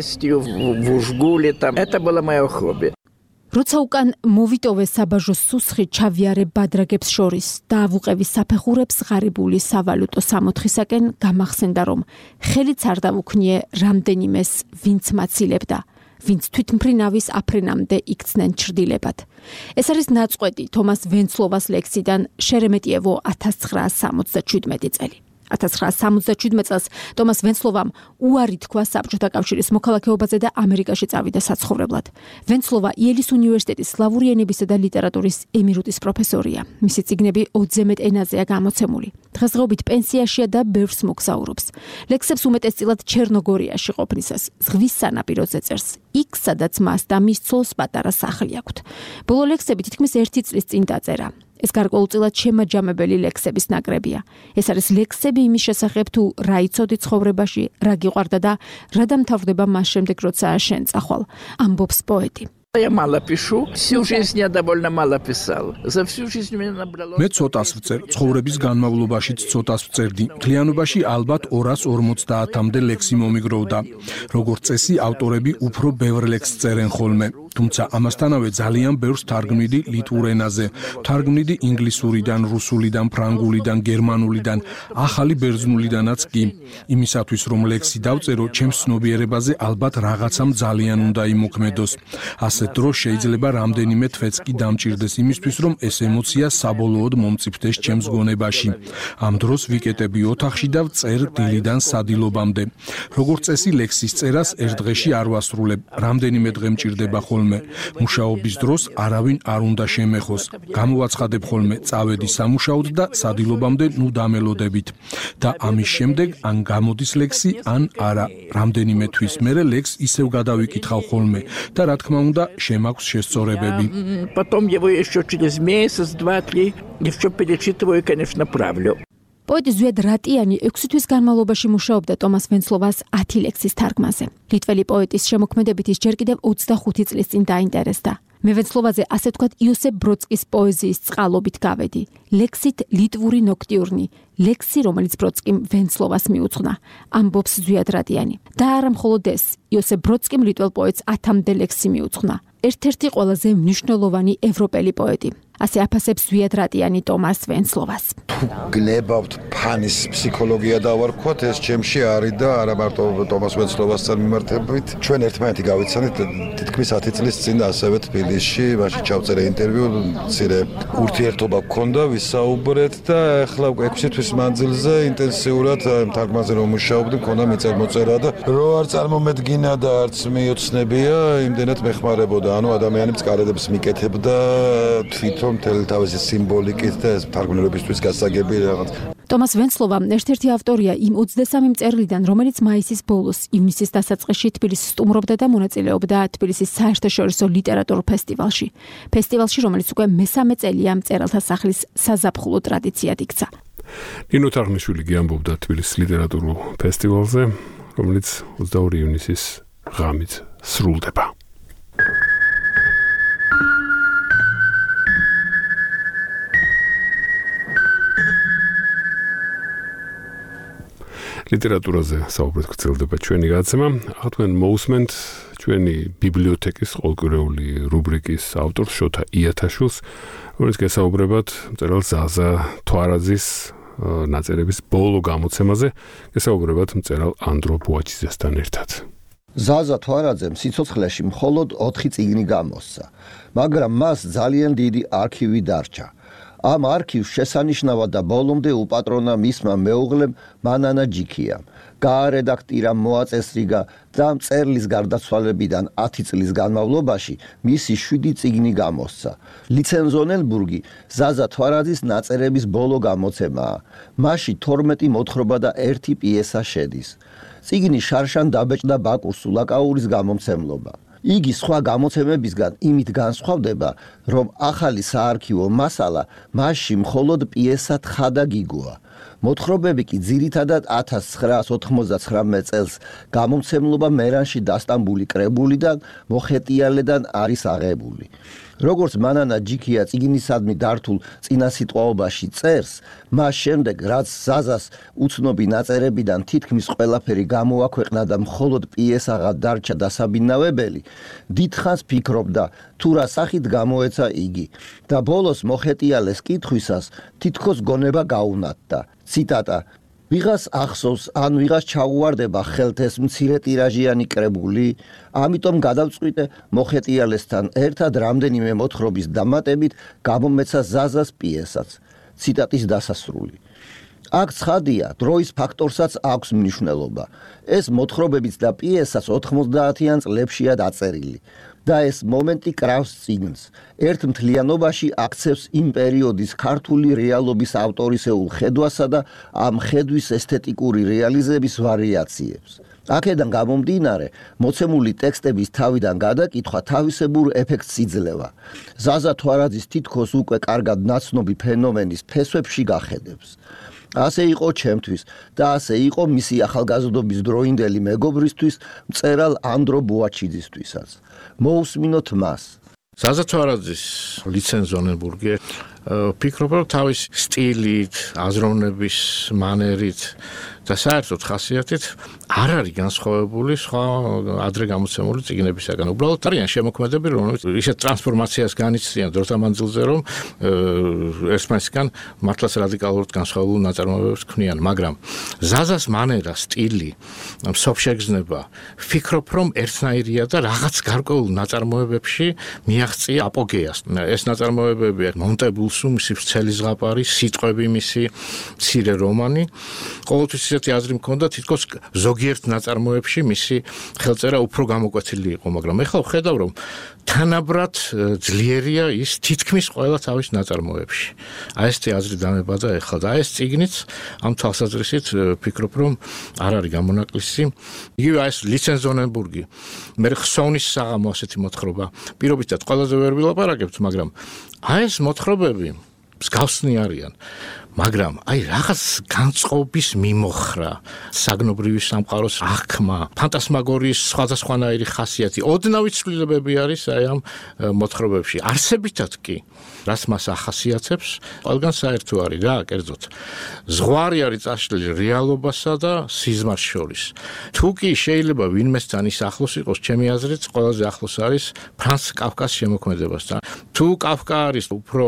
Это было мое хобби. როცა უკან მოვიტოვე საბაჟო სუსხი ჩავიარე ბადრაგებს შორის და ავუყევი საფეხურებს ღარიბული სავალუტო სამოთხისაკენ, გამახსენდა, რომ ხელიც არ დავუქნიე რამდენიმეს, ვინც მაცილებდა, ვინც თვითმფრინავის აფრენამდე იქცნენ ჩრდილებად. ეს არის ნაწყვეტი თომას ვენცლოვას ლექსიდან შერემეტიევო 1977 წელი. 1977 წელს ტომას ვენცლოვამ უარი თქვა საბჭოთა კავშირის მოქალაქეობაზე და ამერიკაში წავიდა საცხოვრებლად. ვენცლოვა იელის უნივერსიტეტის სლავური ენებისა და ლიტერატურის ემირუტის პროფესორია. მისი წიგნები 20-ზე მეტ ენაზეა გამოცემული. დღესდღეობით პენსიაშია და ბევრს მოგზაურობს. ლექსებს უმეტესწილად ჩერნოგორიაში ყოფნისას ზღვის სანაპიროზე წერს. იქ, სადაც მას და მის ცოლს პატარა სახლი აქვთ. ბოლო ლექსები თითქმის 1 წლის წინ დაწერა. ეს გარკვეულწილად შემაჯამებელი ლექსების ნაკრებია. ეს არის ლექსები იმის შესახებ, თუ რა იცოდი ცხოვრებაში, რა გიყვარდა და რა დამთავრდება მას შემდეგ, როცა შენ წახვალ, ამბობს პოეტი. Я мало пишу, всю жизнь я довольно мало писал. За всю жизнь меня набрало. მე ცოტას ვწერ, ცხოვრების განმავლობაშიც ცოტას ვწერდი. მთლიანობაში ალბათ 250-მდე ლექსი მომიგროვდა. როგორც წესი, ავტორები უფრო ბევრ ლექსს წერენ ხოლმე. თუმცა ამასთანავე ძალიან ბევრს თარგმნიდი ლიტვურ ენაზე. თარგმნიდი ინგლისურიდან, რუსულიდან, ფრანგულიდან, გერმანულიდან, ახალი ბერძნულიდანაც კი. იმისათვის, რომ ლექსი დავწერო, ჩემს ცნობიერებაზე ალბათ რაღაცამ ძალიან უნდა იმოქმედოს. ასეთ დროს შეიძლება რამდენიმე თვეც კი დამჭირდეს იმისთვის, რომ ეს ემოცია საბოლოოდ მომწიფდეს ჩემს გონებაში. ამ დროს ვიკეტები ოთახში და ვწერ დილიდან სადილობამდე. როგორც წესი ლექსის წერას ერთ დღეში არ ვასრულებ. რამდენიმე დღე მჭირდება ხოლმე. მუშაობის დროს არავინ არ უნდა შემეხოს. გამოვაცხადებ ხოლმე წავედი სამუშაოდ და სადილობამდე ნუ დამელოდებით. და ამის შემდეგ ან გამოდის ლექსი, ან არა. რამდენიმე თვის მერე ლექსს ისევ გადავიკითხავ ხოლმე და რა თქმა უნდა, შემაქვს შესწორებები. Потом его еще через месяц, 2-3 еще перечитываю, конечно, правлю. პოეტი ზვიად რატიანი 6 თვის განმავლობაში მუშაობდა ტომას ვენცლოვას 10 ლექსის თარგმანზე. ლიტველი პოეტის შემოქმედებით ის ჯერ კიდევ 25 წლის წინ დაინტერესდა. მე ვენცლოვაზე ასე ვთქვათ იოსებ ბროდსკის პოეზიის წყალობით გავედი. ლექსით ლიტვური ნოქტიურნი, ლექსი, რომელიც ბროდსკიმ ვენცლოვას მიუძღვნა, ამბობს ზვიად რატიანი. და არა მხოლოდ ეს, იოსებ ბროდსკიმ ლიტველ პოეტს 10-მდე ლექსი მიუძღვნა. ერთ-ერთი ყველაზე მნიშვნელოვანი ევროპელი პოეტი. ასე აფასებს ზვიად რატიანი ტომას ვენცლოვას. გნებავთ ფანის ფსიქოლოგია დავარქვათ, ეს ჩემში არის და არა მარტო ტომას ვენცლოვასთან მიმართებით. ჩვენ ერთმანეთი გავიცანით თითქმის 10 წლის წინ ასევე თბილისში, მაშინ ჩავწერე ინტერვიუ, მცირე ურთიერთობა გქონდა, ვისაუბრეთ და ახლა 6 თვის მანძილზე ინტენსიურად თარგმანზე რომ მუშაობდი, მქონდა მიწერ-მოწერა და რო არ წარმომედგინა და არც მიოცნებია, იმდენად მეხმარებოდა. ანუ ადამიანი მწყარედებს მიკეთებდა თვითონ მთელი თავისი სიმბოლიკით და ეს თარგმნელებისთვის გასაგები რაღაც. ტომას ვენცლოვა ერთ-ერთი ავტორია იმ 23 მწერლიდან, რომელიც მაისის ბოლოს, ივნისის დასაწყისში თბილისს სტუმრობდა და მონაწილეობდა თბილისის საერთაშორისო ლიტერატურულ ფესტივალში. ფესტივალში, რომელიც უკვე მესამე წელია მწერალთა სახლის საზაფხულო ტრადიციად იქცა. ნინო თარგმნიშვილი გიამბობდა თბილისის ლიტერატურულ ფესტივალზე, რომელიც 22 ივნისის ღამით სრულდება. ლიტერატურაზე საუბრად გრძელდება ჩვენი გადაცემა. ახლა თქვენ მოусმენთ ჩვენი ბიბლიოთეკის ყოლკვირეული რუბრიკის ავტორს შოთა იათაშვილს, რომელიც გესაუბრებათ მწერალ ზაზა თვარაძის ნაწერების ბოლო გამოცემაზე, გესაუბრებათ მწერალ ანდრო ბუაჩიძესთან ერთად. ზაზა თვარაძემ სიცოცხლეში მხოლოდ 4 წიგნი გამოსცა, მაგრამ მას ძალიან დიდი არქივი დარჩა. ამ არქივს შესანიშნავად და ბოლომდე უპატრონა მისმა მეუღლემ მანანა ჯიქიამ. გაარედაქტირა, მოაწესრიგა და მწერლის გარდაცვალებიდან 10 წლის განმავლობაში მისი 7 წიგნი გამოსცა. ლიცენზონელბურგი ზაზა თვარაძის ნაწერების ბოლო გამოცემაა. მასში 12 მოთხრობა და 1 პიესა შედის. წიგნი შარშან დაბეჭდა ბაკუს სულაკაურის გამომცემლობა. იგი სხვა გამოცემებისგან იმით განსხვავდება, რომ ახალი საარქივო მასალა მასში მხოლოდ პიესა თხა და გიგოა. მოთხრობები კი ძირითადად 1999 წელს გამომცემლობა მერანში დასტამბული კრებულიდან მოხეტიალედან არის აღებული. როგორც მანანა ჯიქია წიგნისადმი დართულ წინასიტყვაობაში წერს, მას შემდეგ რაც ზაზას უცნობი ნაწერებიდან თითქმის ყველაფერი გამოაქვეყნა და მხოლოდ პიესაღა დარჩა დასაბინავებელი, დიდხანს ფიქრობდა თუ რა სახით გამოეცა იგი და ბოლოს მოხეტიალეს კითხვისას თითქოს გონება გაუნათდა. ციტატა: ვიღას ახსოვს ან ვიღას ჩაუვარდება ხელთ ეს მცირე ტირაჟიანი კრებული, ამიტომ გადავწყვიტე მოხეტიალესთან ერთად რამდენიმე მოთხრობის დამატებით გამომეცა ზაზას პიესაც. ციტატის დასასრული. აქ ცხადია, დროის ფაქტორსაც აქვს მნიშვნელობა. ეს მოთხრობებიც და პიესაც 90-იან წლებშია დაწერილი. და ეს მომენტი კრავს წიგნს. ერთ მთლიანობაში აქცევს იმ პერიოდის ქართული რეალობის ავტორისეულ ხედვასა და ამ ხედვის ესთეტიკური რეალიზების ვარიაციებს. აქედან გამომდინარე, მოცემული ტექსტების თავიდან გადაკითხვა თავისებურ ეფექტს იძლევა. ზაზა თვარაძის თითქოს უკვე კარგად ნაცნობი ფენომენის ფესვებში გახედებს. ასე იყო ჩემთვის და ასე იყო მისი ახალგაზრდობის დროინდელი მეგობრისთვის, მწერალ ანდრო ბუაჩიძისთვისაც. მოусმინოთ მას. ზაზა თვარაძის ლიცენზონელბურგი ფიქრობ, რომ თავის სტილით, აზროვნების მანერით და საერთოდ ხასიათით არ არის განსხვავებული სხვა ადრე გამოცემული წიგნებისაგან. უბრალოდ არიან შემოქმედები, რომლებიც ისეთ ტრანსფორმაციას განიცდიან დროთა მანძილზე, რომ ერთმანეთისგან მართლაც რადიკალურად განსხვავებულ ნაწარმოებებს ქმნიან, მაგრამ ზაზას მანერა, სტილი, მსოფშეგრძნება, ფიქრობ, რომ ერთნაირია და რაღაც გარკვეულ ნაწარმოებებში მიაღწია აპოგეას. ეს ნაწარმოებებია მონტებულსუ, მისი ვრცელი ზღაპარი, სიტყვები მისი, მცირე რომანი. ყოველთვის ისეთი აზრი მქონდა, თითქოს ზოგიერთ ნაწარმოებში მისი ხელწერა უფრო გამოკვეთილი იყო, მაგრამ ეხლა ვხედავ, რომ თანაბრად ძლიერია ის თითქმის ყველა თავის ნაწარმოებში. ესეთი აზრი დამებადა ეხლა და ეს წიგნიც ამ თვალსაზრისით ფიქრობ, რომ არ არის გამონაკლისი. იგივე ეს ლიცენზონენბურგი, მე ხსოვნის საღამო ასეთი მოთხრობა. პირობითად ყველაზე ვერ ვილაპარაკებთ, მაგრამ ეს მოთხრობები მსგავსნი არიან. მაგრამ რაღაც განწყობის მიმოხრა, საგნობრივი სამყაროს აღქმა, ფანტასმაგორიის სხვადასხვანაირი ხასიათი, ოდნავი ცვლილებები არის ამ მოთხრობებში. არსებითად კი, რაც მას ახასიათებს, ყველგან საერთო არის რა, კერძოდ. ზღვარი არის წაშლილი რეალობასა და სიზმარს შორის. თუ კი შეიძლება ვინმესთან ის ახლოს იყოს, ჩემი აზრით, ყველაზე ახლოს არის ფრანც კაფკას შემოქმედებასთან. თუ კაფკა არის უფრო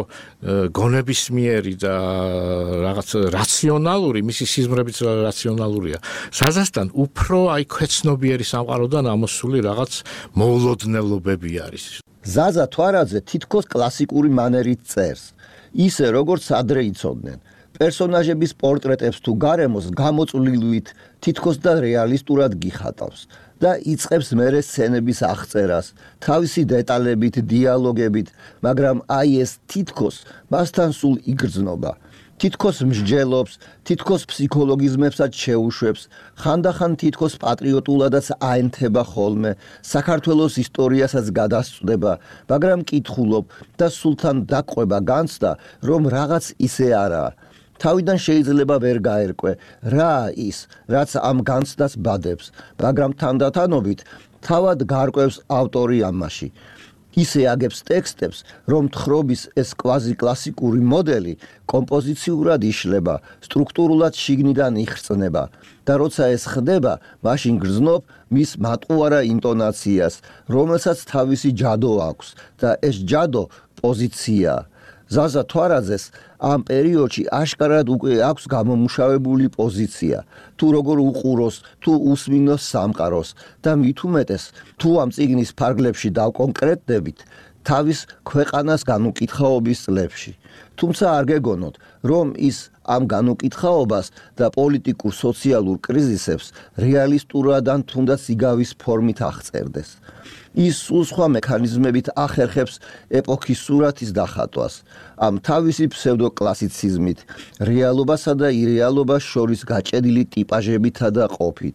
გონებისმიერი და რაღაც რაციონალური, მისი სიზმრებიც რაციონალურია. ზაზასთან უფრო ქვეცნობიერი სამყაროდან ამოსული რაღაც მოულოდნელობები არის. ზაზა თვარაძე თითქოს კლასიკური მანერით წერს, ისე როგორც ადრე იცოდნენ. პერსონაჟების პორტრეტებს თუ გარემოს გამოწვლილვით თითქოს და რეალისტურად გიხატავს და იწყებს მერე სცენების აღწერას, თავისი დეტალებით, დიალოგებით, მაგრამ ეს თითქოს მასთან სულ იგრძნობა. თითქოს მსჯელობს, თითქოს ფსიქოლოგიზმებსაც შეუშვებს, ხანდახან თითქოს პატრიოტულადაც აენთება ხოლმე, საქართველოს ისტორიასაც გადასწვდება, მაგრამ კითხულობ და სულთან დაყვება განცდა, რომ რაღაც ისე არაა. თავიდან შეიძლება ვერ გაერკვე, რა ის, რაც ამ განცდას ბადებს, მაგრამ თანდათანობით თავად გარკვევს ავტორი ამაში. ისე აგებს ტექსტებს, რომ თხრობის ეს კვაზი კლასიკური მოდელი კომპოზიციურად იშლება, სტრუქტურულად შიგნიდან იხრწნება და როცა ეს ხდება, მაშინ გრძნობ მის მატყუარა ინტონაციას, რომელსაც თავისი ჯადო აქვს და ეს ჯადო პოზიციაა. ზაზა თვარაძეს ამ პერიოდში აშკარად უკვე აქვს გამომუშავებული პოზიცია, თუ როგორ უყუროს, თუ უსმინოს სამყაროს და მით უმეტეს, თუ ამ წიგნის ფარგლებში დავკონკრეტდებით, თავის ქვეყანას განუკითხაობის წლებში. თუმცა არ გეგონოთ, რომ ის ამ განუკითხაობას და პოლიტიკურ სოციალურ კრიზისებს რეალისტურად ან თუნდაც იგავის ფორმით აღწერდეს. ის სულ სხვა მექანიზმებით ახერხებს ეპოქის სურათის დახატვას, ამ თავისი ფსევდოკლასიციზმით, რეალობასა და ირეალობას შორის გაჭედილი ტიპაჟებითა და ყოფით.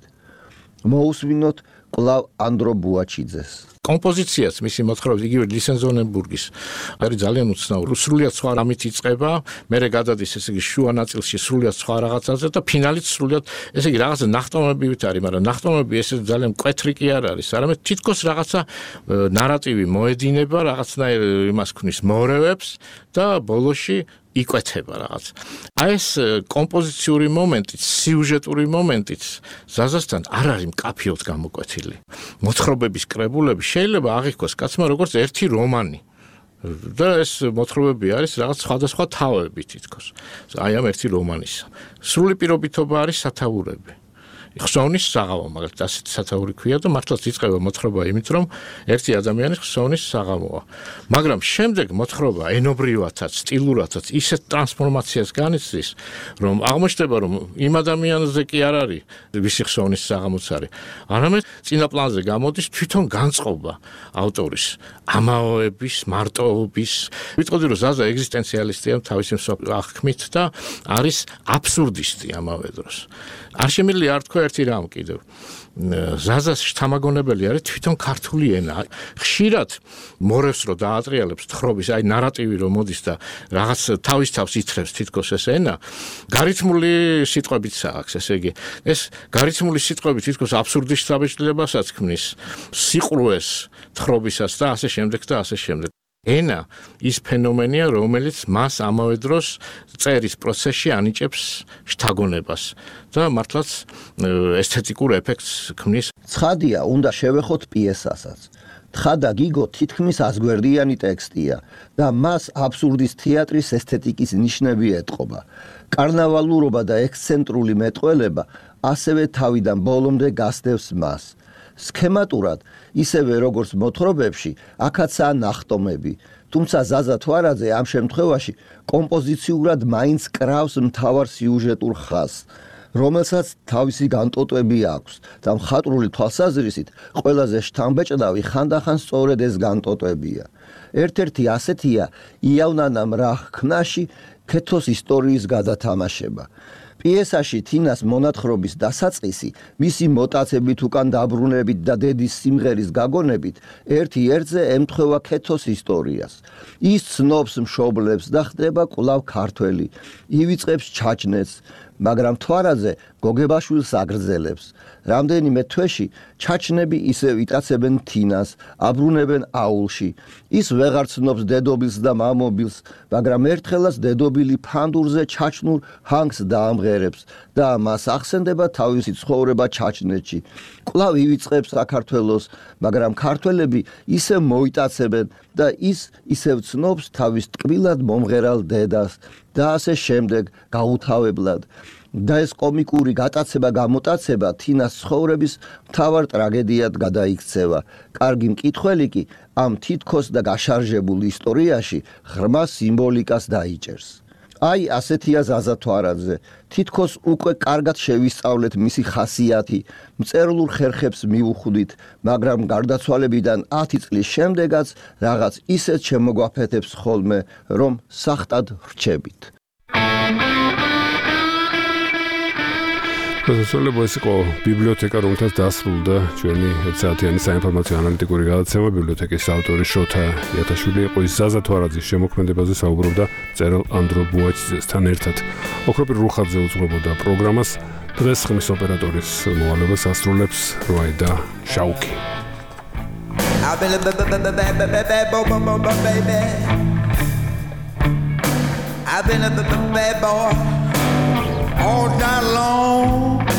მოусმინოთ კვლავ ანდრო ბუაჩიძეს. კომპოზიციაც მისი მოთხრობები იგივე ლიცენზონენბურგის არის ძალიან უცნაური. სრულიად სხვა რამით იწყება, მერე გადადის ესე იგი შუა ნაწილში სრულიად სხვა რაღაცაზე და ფინალით სრულიად ესე იგი რაღაცა ნახტომებივით არის, მაგრამ ნახტომები ესე ძალიან მკვეთრი კი არ არის, არამედ თითქოს რაღაცა ნარატივი მოედინება, რაღაცნაირ იმას ქმნის მორევებს და ბოლოში იკვეთება რაღაც. ეს კომპოზიციური მომენტიც, სიუჟეტური მომენტიც ზაზასთან არ არის მკაფიოდ გამოკვეთილი. მოთხრობების კრებულები შეიძლება აღიქოს კაცმა როგორც ერთი რომანი. და ეს მოთხრობები არის რაღაც სხვადასხვა თავები თითქოს. აი ამ ერთი რომანისა. სრული პირობითობა არის სათაურები. ხსოვნის საღამო, მაგალითად ასეთი სათაური ქვია და მართლაც იწყება მოთხრობა იმით, რომ ერთი ადამიანის ხსოვნის საღამოა. მაგრამ შემდეგ მოთხრობა ენობრივათაც, სტილურათაც ისეთ ტრანსფორმაციას განიცდის, რომ აღმოჩნდება, რომ იმ ადამიანზე კი არ არის ვისი ხსოვნის საღამოც არის, არამედ წინა პლანზე გამოდის თვითონ განწყობა ავტორის ამაოების, მარტოობის. ვიტყოდი, რომ ზაზა ეგზისტენციალისტია თავისი აღქმით და არის აბსურდისტი ამავე დროს. არ შემიძლია არ თქვა ერთი რამ კიდევ. ზაზას შთამაგონებელი არის თვითონ ქართული ენა. ხშირად მორევს რო დაატრიალებს თხრობის, აი ნარატივი რო მოდის და რაღაც თავის თავს ითხრებს თითქოს ეს ენა, გარითმული სიტყვებით აქვს, ესე იგი. ეს გარითმული სიტყვები თითქოს აბსურდის საბეჭდილებასაც ქმნის, სიყრუეს თხრობისას და ასე შემდეგ და ასე შემდეგ. ენა ის ფენომენია, რომელიც მას ამავე დროს წერის პროცესში ანიჭებს შთაგონებას და მართლაც ესთეტიკურ ეფექტს ქმნის. ცხადია, უნდა შევეხოთ პიესასაც. თხა გიგო თითქმის ასგვერდიანი ტექსტია და მას აბსურდის თეატრის ესთეტიკის ნიშნები ეტყობა. კარნავალურობა და ექსცენტრული მეტყველება ასევე თავიდან ბოლომდე გასდევს მას. სქემატურად, ისევე როგორც მოთხრობებში, აქაცაა ნახტომები, თუმცა ზაზა თვარაძე ამ შემთხვევაში კომპოზიციურად მაინც კრავს მთავარ სიუჟეტურ ხაზს, რომელსაც თავისი განტოტვები აქვს და მხატვრული თვალსაზრისით ყველაზე შთამბეჭდავი ხანდახან სწორედ ეს განტოტვებია. ერთ-ერთი ასეთია იავნანა მრახ ქნაში ქეთოს ისტორიის გადათამაშება. პიესაში თინას მონათხრობის დასაწყისი, მისი მოტაცებით უკან დაბრუნებით და დედის სიმღერის გაგონებით ერთი ერთზე ემთხვევა ქეთოს ისტორიას. ის ცნობს მშობლებს და ხდება კვლავ ქართველი, ივიწყებს ჩაჩნეთს, მაგრამ თვარაძე გოგებაშვილს აგრძელებს. რამდენიმე თვეში ჩაჩნები ისევ იტაცებენ თინას, აბრუნებენ აულში. ის ვეღარ ცნობს დედობილს და მამობილს, მაგრამ ერთხელაც დედობილი ფანდურზე ჩაჩნურ ჰანგს დაამღერებს და მას ახსენდება თავისი ცხოვრება ჩაჩნეთში. კვლავ ივიწყებს საქართველოს, მაგრამ ქართველები ისევ მოიტაცებენ და ის ისევ ცნობს თავის ტკბილად მომღერალ დედას და ასე შემდეგ გაუთავებლად. და ეს კომიკური გატაცება-გამოტაცება თინას ცხოვრების მთავარ ტრაგედიად გადაიქცევა. კარგი მკითხველი კი ამ თითქოს და გაშარჟებულ ისტორიაში ღრმა სიმბოლიკას დაიჭერს. აი ასეთია ზაზა თვარაძე. თითქოს უკვე კარგად შევისწავლეთ მისი ხასიათი, მწერლურ ხერხებს მივუხვდით, მაგრამ გარდაცვალებიდან 10 წლის შემდეგაც რაღაც ისეთ შემოგვაფეთებს ხოლმე, რომ სახტად ვრჩებით. შესაძლოა ეს იყო ბიბლიოთეკა, რომელთაც დასრულდა ჩვენი 1 საათიანი საინფორმაციო ანალიტიკური გადაცემა. ბიბლიოთეკის ავტორი შოთა იათაშვილი იყო. ის ზაზა თვარაძის შემოქმედებაზე საუბრობდა მწერალ ანდრო ბუაჩიძესთან ერთად. ოქროპირ რუხაძე უძღვებოდა პროგრამას. დღეს ხმის ოპერატორის მოვალეობას ასრულებს როაიდა შაუკი. I've been a bad boy all night long.